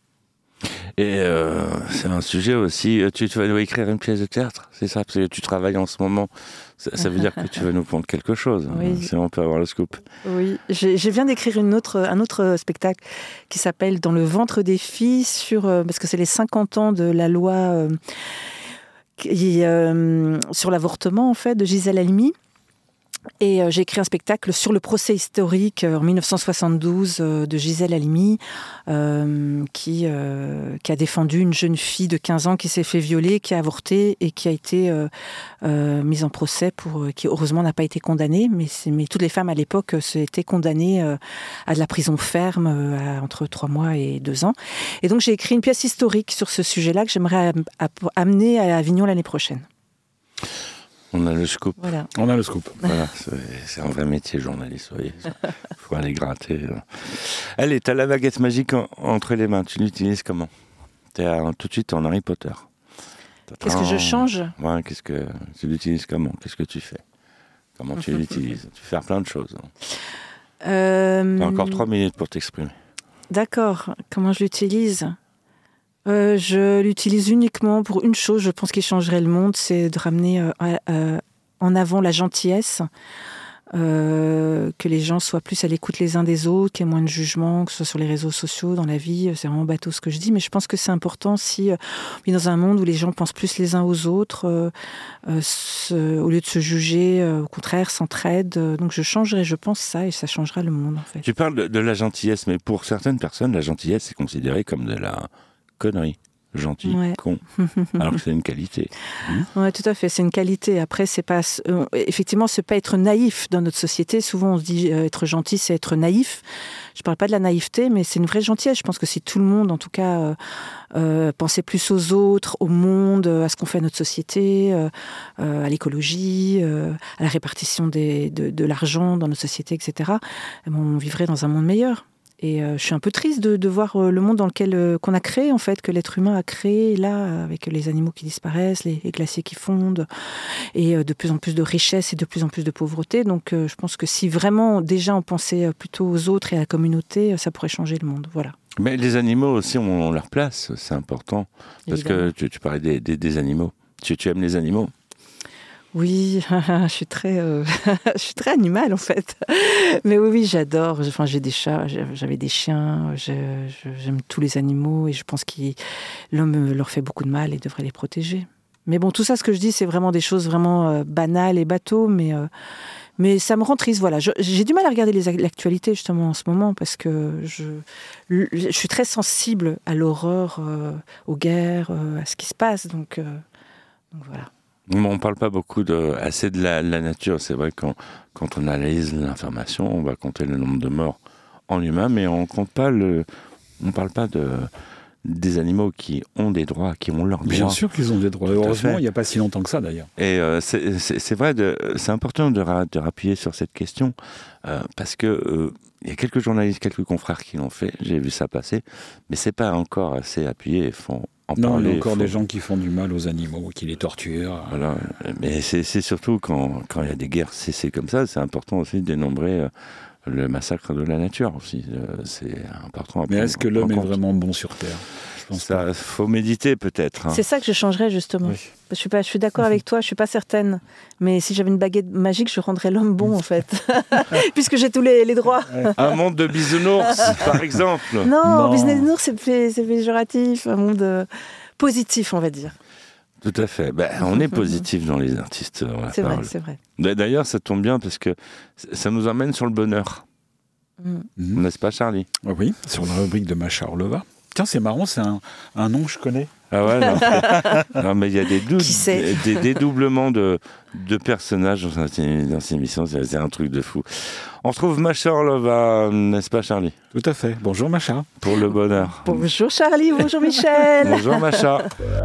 Et euh, c'est un sujet aussi. Tu, tu vas nous écrire une pièce de théâtre, c'est ça? Parce que tu travailles en ce moment. Ça, ça veut dire que tu vas nous prendre quelque chose. Oui. Si on peut avoir le scoop. Oui, j'ai, je viens d'écrire une autre, un autre spectacle qui s'appelle Dans le ventre des filles, sur, euh, parce que c'est les cinquante ans de la loi euh, qui, euh, sur l'avortement, en fait, de Gisèle Halimi. Et euh, j'ai écrit un spectacle sur le procès historique euh, en dix-neuf cent soixante-douze euh, de Gisèle Halimi, euh, qui, euh, qui a défendu une jeune fille de quinze ans qui s'est fait violer, qui a avorté et qui a été euh, euh, mise en procès, pour, qui heureusement n'a pas été condamnée, mais, c'est, mais toutes les femmes à l'époque euh, étaient condamnées euh, à de la prison ferme, euh, à entre trois mois et deux ans. Et donc j'ai écrit une pièce historique sur ce sujet-là que j'aimerais am- am- amener à Avignon l'année prochaine. On a le scoop. Voilà. On a le scoop. Voilà, c'est, c'est un vrai métier, journaliste. Il faut aller gratter. Allez, t'as la baguette magique en- entre les mains. Tu l'utilises comment? T'es à- tout de suite en Harry Potter. Qu'est-ce que je change? Ouais, qu'est-ce que tu l'utilises comment? Qu'est-ce que tu fais? Comment tu l'utilises? Tu fais plein de choses. Euh, T'as encore trois minutes pour t'exprimer. D'accord. Comment je l'utilise? Euh, je l'utilise uniquement pour une chose, je pense, qui changerait le monde, c'est de ramener euh, à- à- en avant la gentillesse, euh, que les gens soient plus à l'écoute les uns des autres, qu'il y ait moins de jugement, que ce soit sur les réseaux sociaux, dans la vie. C'est vraiment bateau ce que je dis, mais je pense que c'est important si euh, on vit dans un monde où les gens pensent plus les uns aux autres, euh, euh, se, au lieu de se juger, euh, au contraire, s'entraident. Euh, donc je changerai, je pense, ça, et ça changera le monde, en fait. Tu parles de, de la gentillesse, mais pour certaines personnes, la gentillesse est considérée comme de la connerie. Gentil, Ouais. con, alors que c'est une qualité. Mmh. Oui, tout à fait, c'est une qualité. Après, c'est pas, euh, effectivement, c'est pas être naïf dans notre société. Souvent, on se dit euh, être gentil, c'est être naïf. Je parle pas de la naïveté, mais c'est une vraie gentillesse. Je pense que si tout le monde, en tout cas, euh, euh, pensait plus aux autres, au monde, à ce qu'on fait à notre société, euh, euh, à l'écologie, euh, à la répartition des, de, de l'argent dans notre société, et cetera, eh ben, on vivrait dans un monde meilleur. Et euh, je suis un peu triste de, de voir euh, le monde dans lequel euh, qu'on a créé, en fait, que l'être humain a créé, là, avec les animaux qui disparaissent, les, les glaciers qui fondent, et euh, de plus en plus de richesse et de plus en plus de pauvreté. Donc euh, je pense que si vraiment, déjà, on pensait plutôt aux autres et à la communauté, ça pourrait changer le monde. Voilà. Mais les animaux aussi ont leur place, c'est important. Parce Évidemment. que tu, tu parlais des, des, des animaux. Tu, tu aimes les animaux ? Oui, je suis très, euh, je suis très animale en fait. Mais oui, oui, j'adore. Enfin, j'ai des chats, j'avais des chiens. Je, je, j'aime tous les animaux et je pense que l'homme leur fait beaucoup de mal et devrait les protéger. Mais bon, tout ça, ce que je dis, c'est vraiment des choses vraiment euh, banales et bateaux, mais euh, mais ça me rend triste. Voilà, je, j'ai du mal à regarder les, l'actualité justement en ce moment parce que je, je suis très sensible à l'horreur, euh, aux guerres, euh, à ce qui se passe. Donc, euh, donc voilà. On ne parle pas beaucoup de, assez de la, la nature. C'est vrai que quand, quand on analyse l'information, on va compter le nombre de morts en humains, mais on compte pas le, on parle pas de, des animaux qui ont des droits, qui ont leurs droits. Bien sûr qu'ils ont des droits. Heureusement, il n'y a pas si longtemps que ça d'ailleurs. Et euh, c'est, c'est, c'est vrai, de, c'est important de, de rappuyer sur cette question euh, parce que euh, il y a quelques journalistes, quelques confrères qui l'ont fait. J'ai vu ça passer, mais c'est pas encore assez appuyé. Il faut en non, parler. il y a encore faut... des gens qui font du mal aux animaux, qui les torturent. Voilà, mais c'est, c'est surtout quand, quand il y a des guerres cessées comme ça, c'est important aussi de dénombrer euh, le massacre de la nature aussi. Euh, c'est important. À mais est-ce que l'homme est vraiment bon sur Terre ? Je pense ça, il faut méditer peut-être. Hein. C'est ça que je changerais justement. Oui. Je suis pas, je suis d'accord avec toi, je suis pas certaine. Mais si j'avais une baguette magique, je rendrais l'homme bon en fait, puisque j'ai tous les, les droits. Un monde de bisounours, par exemple. Non, non. Bisounours c'est, c'est péjoratif. Un monde euh, positif, on va dire. Tout à fait. Ben, on est positif dans les artistes. Dans la c'est parole. vrai, c'est vrai. D'ailleurs, ça tombe bien parce que ça nous emmène sur le bonheur. Mm. N'est-ce pas, Charlie ? Oui, sur la rubrique de Macha Orlova. Tiens, c'est marrant, c'est un, un nom que je connais. Ah ouais, non. Non, mais il y a des, dou- des, des dédoublements de, de personnages dans cette, dans cette émission, c'est, c'est un truc de fou. On retrouve Macha Orlova, n'est-ce pas, Charlie ? Tout à fait. Bonjour, Macha. Pour le bonheur. Bonjour, Charlie. Bonjour, Michel. Bonjour, Macha.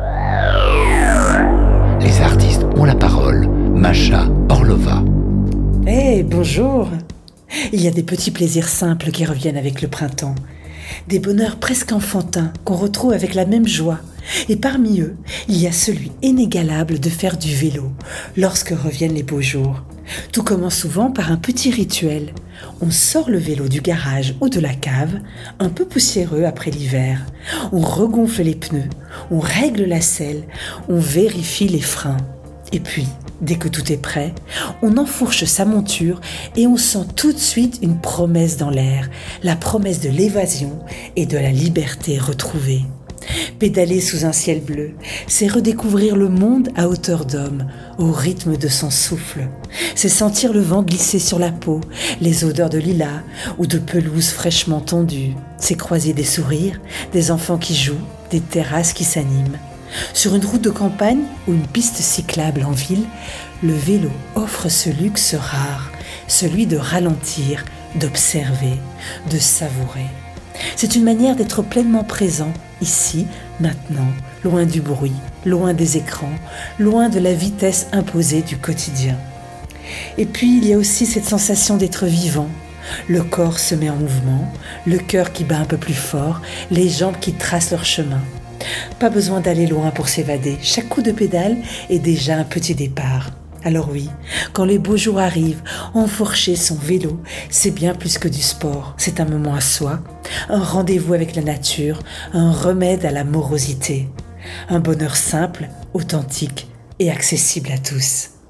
Les artistes ont la parole. Macha Orlova. Eh, hey, bonjour. Il y a des petits plaisirs simples qui reviennent avec le printemps. Des bonheurs presque enfantins qu'on retrouve avec la même joie. Et parmi eux, il y a celui inégalable de faire du vélo lorsque reviennent les beaux jours. Tout commence souvent par un petit rituel. On sort le vélo du garage ou de la cave, un peu poussiéreux après l'hiver. On regonfle les pneus, on règle la selle, on vérifie les freins. Et puis, dès que tout est prêt, on enfourche sa monture et on sent tout de suite une promesse dans l'air, la promesse de l'évasion et de la liberté retrouvée. Pédaler sous un ciel bleu, c'est redécouvrir le monde à hauteur d'homme, au rythme de son souffle. C'est sentir le vent glisser sur la peau, les odeurs de lilas ou de pelouse fraîchement tondue. C'est croiser des sourires, des enfants qui jouent, des terrasses qui s'animent. Sur une route de campagne ou une piste cyclable en ville, le vélo offre ce luxe rare, celui de ralentir, d'observer, de savourer. C'est une manière d'être pleinement présent, ici, maintenant, loin du bruit, loin des écrans, loin de la vitesse imposée du quotidien. Et puis, il y a aussi cette sensation d'être vivant. Le corps se met en mouvement, le cœur qui bat un peu plus fort, les jambes qui tracent leur chemin. Pas besoin d'aller loin pour s'évader, chaque coup de pédale est déjà un petit départ. Alors oui, quand les beaux jours arrivent, enfourcher son vélo, c'est bien plus que du sport. C'est un moment à soi, un rendez-vous avec la nature, un remède à la morosité. Un bonheur simple, authentique et accessible à tous.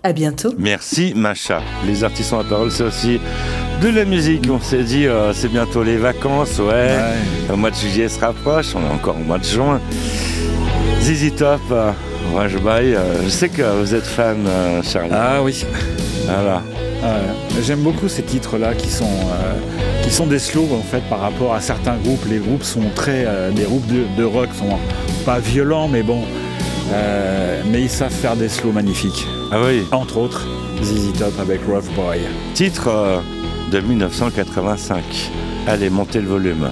À bientôt. Merci Macha. Les artistes ont la parole, c'est aussi de la musique. On s'est dit, euh, c'est bientôt les vacances, ouais. ouais. Le mois de juillet se rapproche, on est encore au mois de juin. Z Z Top, euh, Rush By, euh, je sais que vous êtes fan, euh, Charlie. Ah oui. Voilà. Ah ouais. J'aime beaucoup ces titres-là qui sont, euh, qui sont des slows en fait par rapport à certains groupes. Les groupes sont très, euh, des groupes de, de rock sont pas violents, mais bon, euh, mais ils savent faire des slows magnifiques. Ah oui. Entre autres, Z Z Top avec Rough Boy. Titre euh, de dix-neuf cent quatre-vingt-cinq. Allez, montez le volume.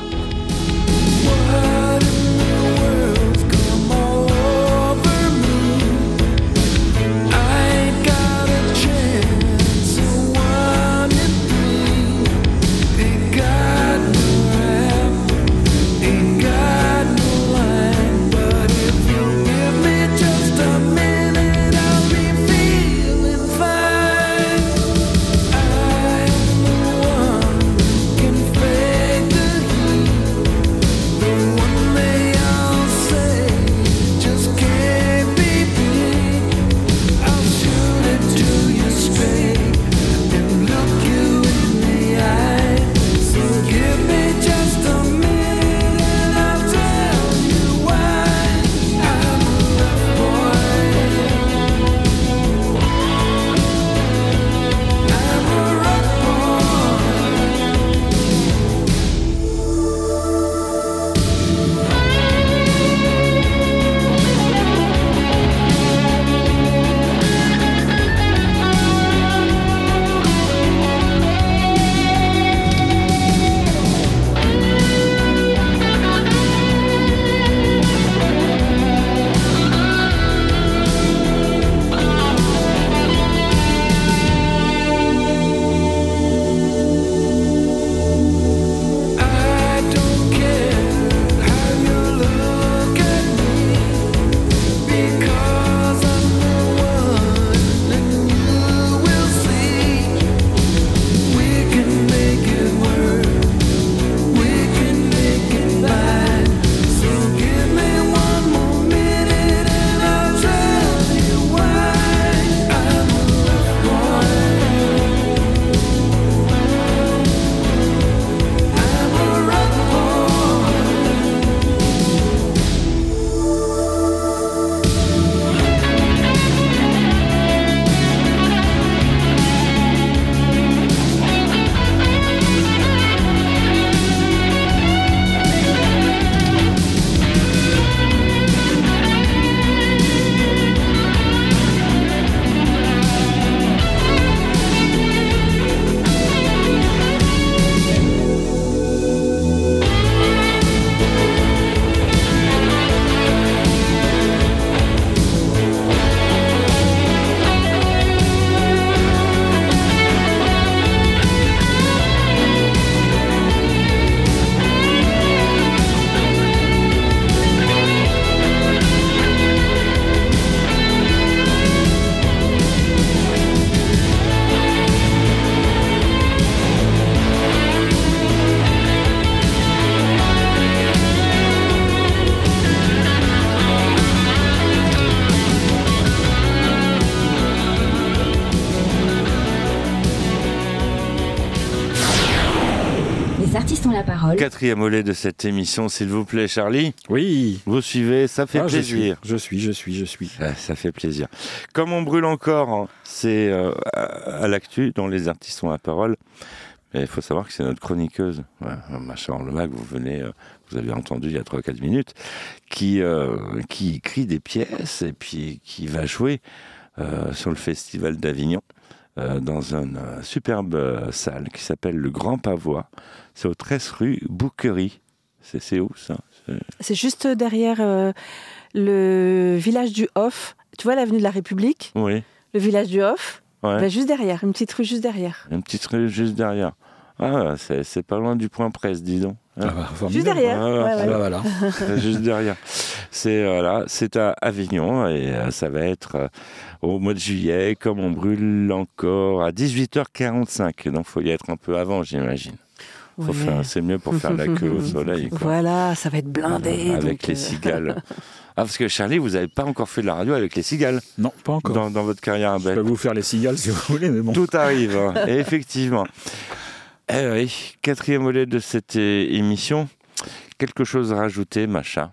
la parole. Quatrième volet de cette émission, s'il vous plaît, Charlie. Oui. Vous suivez, ça fait ah, plaisir. Je suis, je suis, je suis. Je suis. Ouais, ça fait plaisir. Comme on brûle encore, hein, c'est euh, à, à l'actu, dont les artistes ont la parole. Il faut savoir que c'est notre chroniqueuse, ouais, Macha Orlevac, vous venez, euh, vous avez entendu il y a trois à quatre minutes, qui, euh, qui écrit des pièces et puis qui va jouer euh, sur le Festival d'Avignon euh, dans une euh, superbe euh, salle qui s'appelle le Grand Pavois. C'est au treize rue Bouquerie. C'est, c'est où ça ? c'est... c'est juste derrière euh, le village du Hof. Tu vois l'avenue de la République ? Oui. Le village du Hof. Ouais. Ben, juste derrière, une petite rue juste derrière. Une petite rue juste derrière. Ah, c'est, c'est pas loin du Point Presse, dis donc. Ah bah, juste derrière. Ah, ouais, ouais. Ah bah, voilà. C'est juste derrière. C'est, voilà, c'est à Avignon et euh, ça va être euh, au mois de juillet, comme on brûle encore, à dix-huit heures quarante-cinq. Donc il faut y être un peu avant, j'imagine. Faut Ouais. faire- c'est mieux pour faire la queue au soleil. Quoi. Voilà, ça va être blindé. Avec donc, les euh, cigales. Ah, parce que Charlie, vous n'avez pas encore fait de la radio avec les cigales Non, pas encore. dans, dans votre carrière à Je Bête. peux vous faire les cigales si vous voulez, mais bon. Tout arrive, hein. Et effectivement. Eh oui, quatrième volet de cette é- émission. Quelque chose à rajouter, Macha?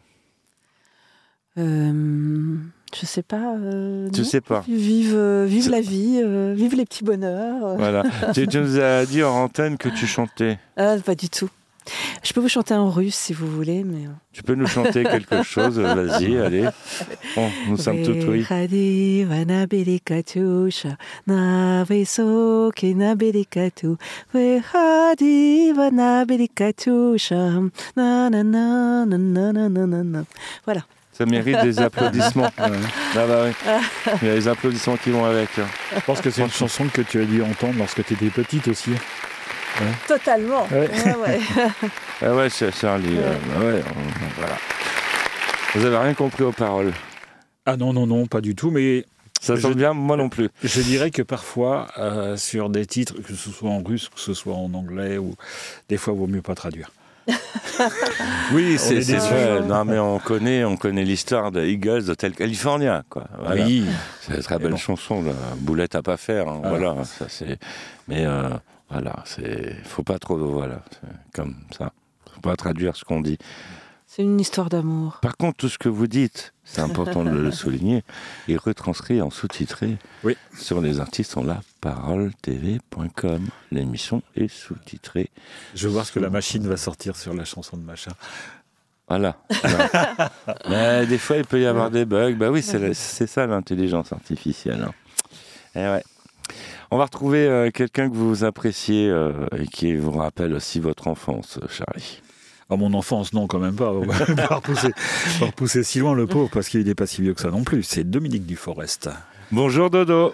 euh, je sais pas. euh, Tu non. sais pas. Vive, euh, vive C'est- la vie, euh, vive les petits bonheurs. euh. Voilà. tu, tu nous as dit en antenne que tu chantais. Ah, pas du tout. Je peux vous chanter en russe si vous voulez, mais. Tu peux nous chanter quelque chose? Vas-y, allez. Bon, nous sommes toutes oui. Выходи в набери, Катюша, на высокий набери, Катю. Выходи в набери, Катюша. На на на на на на на на на. Voilà. Ça mérite des applaudissements. Ah bah oui. Il y a les applaudissements qui vont avec. hein. Je pense que c'est une chanson que tu as dû entendre lorsque tu étais petite aussi. Ouais. Totalement. Ouais. Ouais, ouais. Ah ouais, c'est Charlie. euh, bah ouais, on- voilà. Vous avez rien compris aux paroles. Ah non, non, non, pas du tout, mais Ça Je- semble bien, moi non plus. je dirais que parfois, euh, sur des titres, que ce soit en russe, que ce soit en anglais, ou des fois, il vaut mieux pas traduire. Oui, On c'est est c'est déçus. vrai. Non, mais on connaît, on connaît l'histoire de Eagles Hotel California, quoi. Voilà. Oui. C'est une très Mais belle bon. chanson, là. Boulette à pas faire. hein. Ah. Voilà, ça c'est. Mais euh, voilà, c'est. Faut pas trop. Voilà, c'est comme ça. Faut pas traduire ce qu'on dit. C'est une histoire d'amour. Par contre, tout ce que vous dites, c'est important de le souligner, est retranscrit en sous-titré Oui. sur les artistes ont la parole T V point com. L'émission est sous-titrée. Je veux voir ce que la machine va sortir sur la chanson de Macha. Voilà. Voilà. Mais des fois, il peut y avoir des bugs. Bah oui, c'est la- c'est ça l'intelligence artificielle. hein. Eh ouais. On va retrouver euh, quelqu'un que vous appréciez euh, et qui vous rappelle aussi votre enfance, Charlie. À mon enfance, non, quand même pas. On va pas repousser, pas repousser si loin le pauvre, parce qu'il n'est pas si vieux que ça non plus. C'est Dominique Duforest. Bonjour Dodo.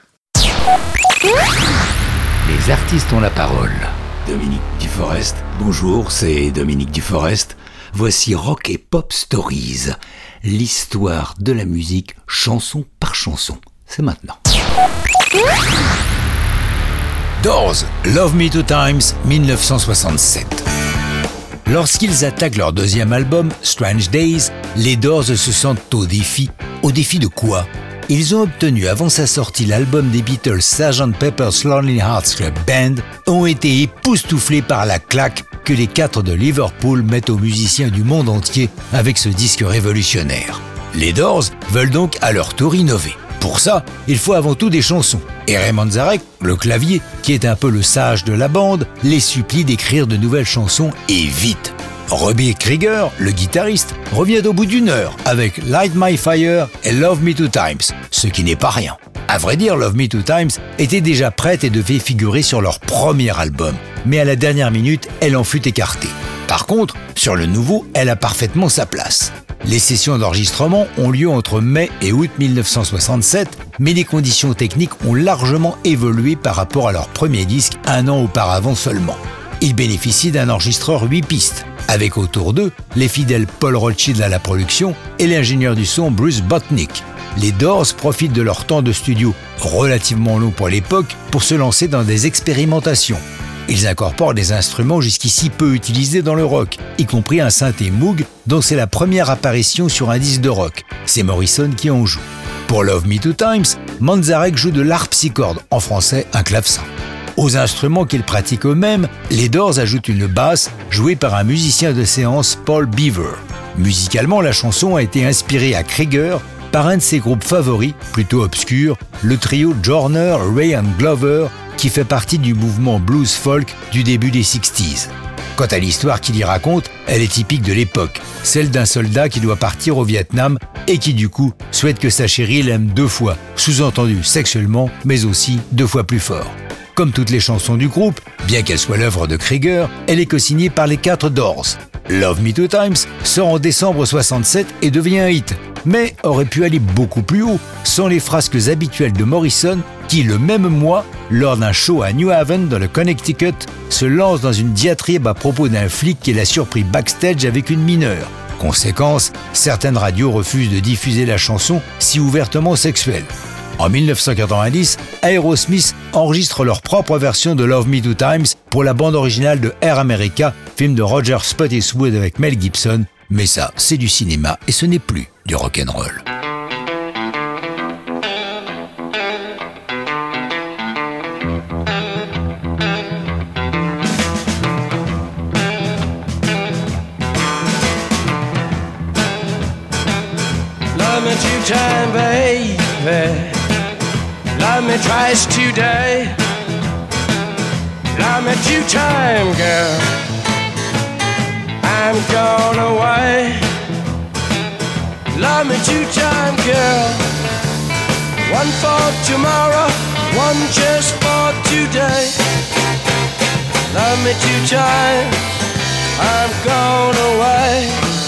Les artistes ont la parole. Dominique Duforest. Bonjour, c'est Dominique Duforest. Voici Rock et Pop Stories. L'histoire de la musique, chanson par chanson. C'est maintenant. Doors, Love Me Two Times, dix-neuf cent soixante-sept. Lorsqu'ils attaquent leur deuxième album, Strange Days, les Doors se sentent au défi. Au défi de quoi ? Ils ont obtenu avant sa sortie l'album des Beatles sergeant Pepper's Lonely Hearts Club Band, ont été époustouflés par la claque que les quatre de Liverpool mettent aux musiciens du monde entier avec ce disque révolutionnaire. Les Doors veulent donc à leur tour innover. Pour ça, il faut avant tout des chansons. Et Ray Manzarek, le clavier, qui est un peu le sage de la bande, les supplie d'écrire de nouvelles chansons et vite. Robbie Krieger, le guitariste, revient au bout d'une heure avec Light My Fire et Love Me Two Times, ce qui n'est pas rien. À vrai dire, Love Me Two Times était déjà prête et devait figurer sur leur premier album, mais à la dernière minute, elle en fut écartée. Par contre, sur le nouveau, elle a parfaitement sa place. Les sessions d'enregistrement ont lieu entre mai et août dix-neuf cent soixante-sept, mais les conditions techniques ont largement évolué par rapport à leur premier disque un an auparavant seulement. Ils bénéficient d'un enregistreur huit pistes, avec autour d'eux les fidèles Paul Rothchild à la production et l'ingénieur du son Bruce Botnick. Les Doors profitent de leur temps de studio, relativement long pour l'époque, pour se lancer dans des expérimentations. Ils incorporent des instruments jusqu'ici peu utilisés dans le rock, y compris un synthé Moog dont c'est la première apparition sur un disque de rock. C'est Morrison qui en joue. Pour Love Me Two Times, Manzarek joue de l'harpsichord, en français un clavecin. Aux instruments qu'ils pratiquent eux-mêmes, les Doors ajoutent une basse jouée par un musicien de séance, Paul Beaver. Musicalement, la chanson a été inspirée à Krieger par un de ses groupes favoris, plutôt obscur, le trio Joyner, Ray and Glover, qui fait partie du mouvement blues folk du début des sixties. Quant à l'histoire qu'il y raconte, elle est typique de l'époque, celle d'un soldat qui doit partir au Vietnam et qui du coup souhaite que sa chérie l'aime deux fois, sous-entendu sexuellement, mais aussi deux fois plus fort. Comme toutes les chansons du groupe, bien qu'elle soit l'œuvre de Krieger, elle est co-signée par les quatre Doors. Love Me Two Times sort en décembre soixante-sept et devient un hit, mais aurait pu aller beaucoup plus haut sans les frasques habituelles de Morrison qui, le même mois, lors d'un show à New Haven dans le Connecticut, se lance dans une diatribe à propos d'un flic qui l'a surpris backstage avec une mineure. Conséquence, certaines radios refusent de diffuser la chanson si ouvertement sexuelle. En dix-neuf cent quatre-vingt-dix, Aerosmith enregistre leur propre version de Love Me Two Times pour la bande originale de Air America, film de Roger Spottiswoode avec Mel Gibson. Mais ça, c'est du cinéma et ce n'est plus du rock'n'roll. Love me two time, baby. Love me twice today. Love me two time, girl. I'm gone away. Love me two time, girl. One for tomorrow, one just for today. Love me two time, I'm gone away.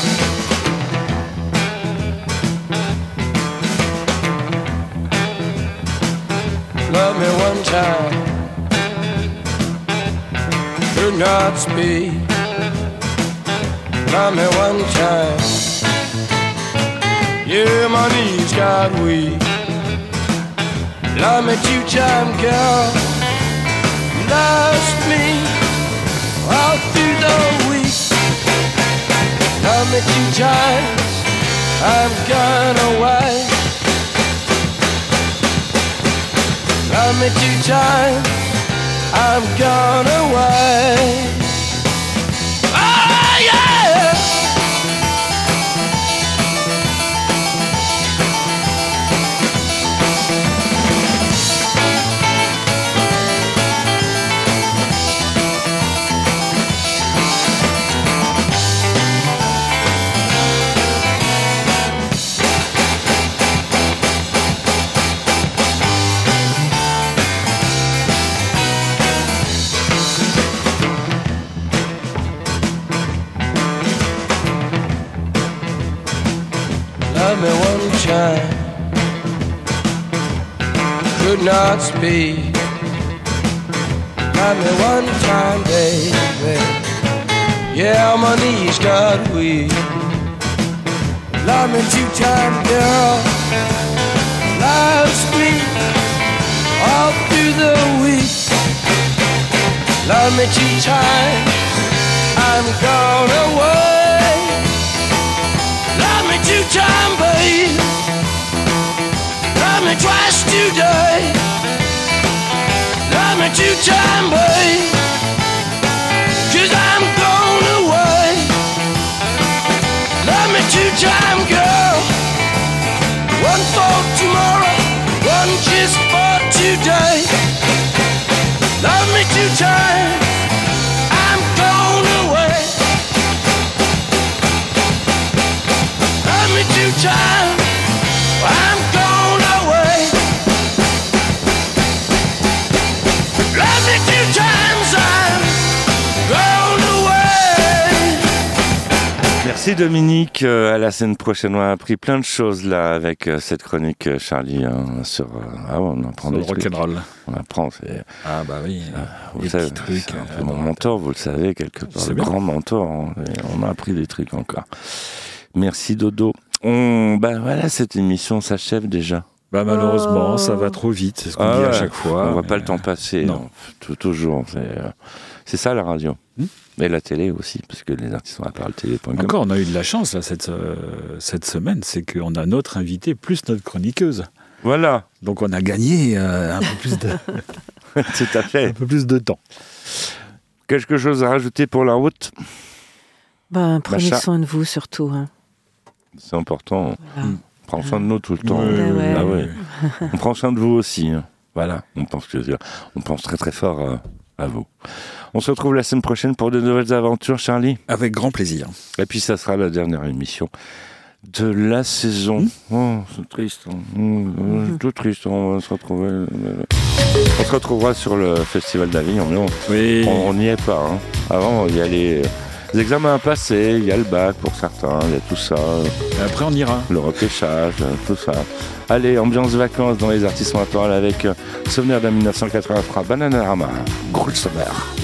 Love me one time, do not speak. Love me one time, yeah, my knees got weak. Love me two time, girl. Lost me all through the week. Love me two times, I'm gone away. Love me two times, I'm gone away. Oh yeah! Love me one time, could not speak. Love me one time, baby. Yeah, my knees got weak. Love me two time, girl. Lost me all through the week. Love me two times, I'm gone away. Love me two time, babe. Love me twice today. Love me two time, babe. Cause I'm gone away. Love me two time, girl. One for tomorrow, one just for today. Love me two time, I'm gone away. Love me two time, I'm gone away. Love me two times, I'm gone away. Merci Dominique, euh, à la semaine prochaine. On a appris plein de choses là avec euh, cette chronique, euh, Charlie, hein, sur. Euh, ah ouais, on apprend Sur des le rock'n'roll. On apprend. C'est, ah bah oui. euh, vous des savez, petits trucs. c'est un peu mon mentor, vous le savez quelque part. C'est Le bien. grand mentor. Hein, et on a appris des trucs encore. Merci Dodo. On, bah voilà, cette émission s'achève déjà. Bah malheureusement, Oh. ça va trop vite, c'est ce qu'on Ah dit à ouais, chaque fois. On voit mais- pas le temps passer. Non. Non, tout- toujours. C'est, euh, c'est ça la radio. Hmm. Et la télé aussi, parce que les artistes ont la parole télé point com. Encore, on a eu de la chance là, cette, euh, cette semaine, c'est qu'on a notre invité plus notre chroniqueuse. Voilà. Donc on a gagné euh, un peu plus de, Tout à fait. un peu plus de temps. Quelque chose à rajouter pour la route? Ben, prenez Macha. soin de vous surtout. Hein. C'est important. Voilà. On prend soin de nous tout le temps. Ouais, ouais. Ah ouais. On prend soin de vous aussi. hein. Voilà. On pense que on pense très très fort euh, à vous. On se retrouve la semaine prochaine pour de nouvelles aventures, Charlie. Avec grand plaisir. Et puis ça sera la dernière émission de la saison. Mmh. Oh, c'est triste. hein. Mmh, euh, tout triste. On va se retrouver. euh, On se retrouvera sur le Festival d'Avignon. mais on- Oui. On n'y est pas. hein. Avant, il y a les, les examens à passer, il y a le bac pour certains, il y a tout ça, Et après on ira. le repêchage, euh, tout ça. Allez, ambiance vacances dans les artistes mentales avec euh, Souvenir d'un mille neuf cent quatre-vingt-trois, Bananarama, Gros Sommer.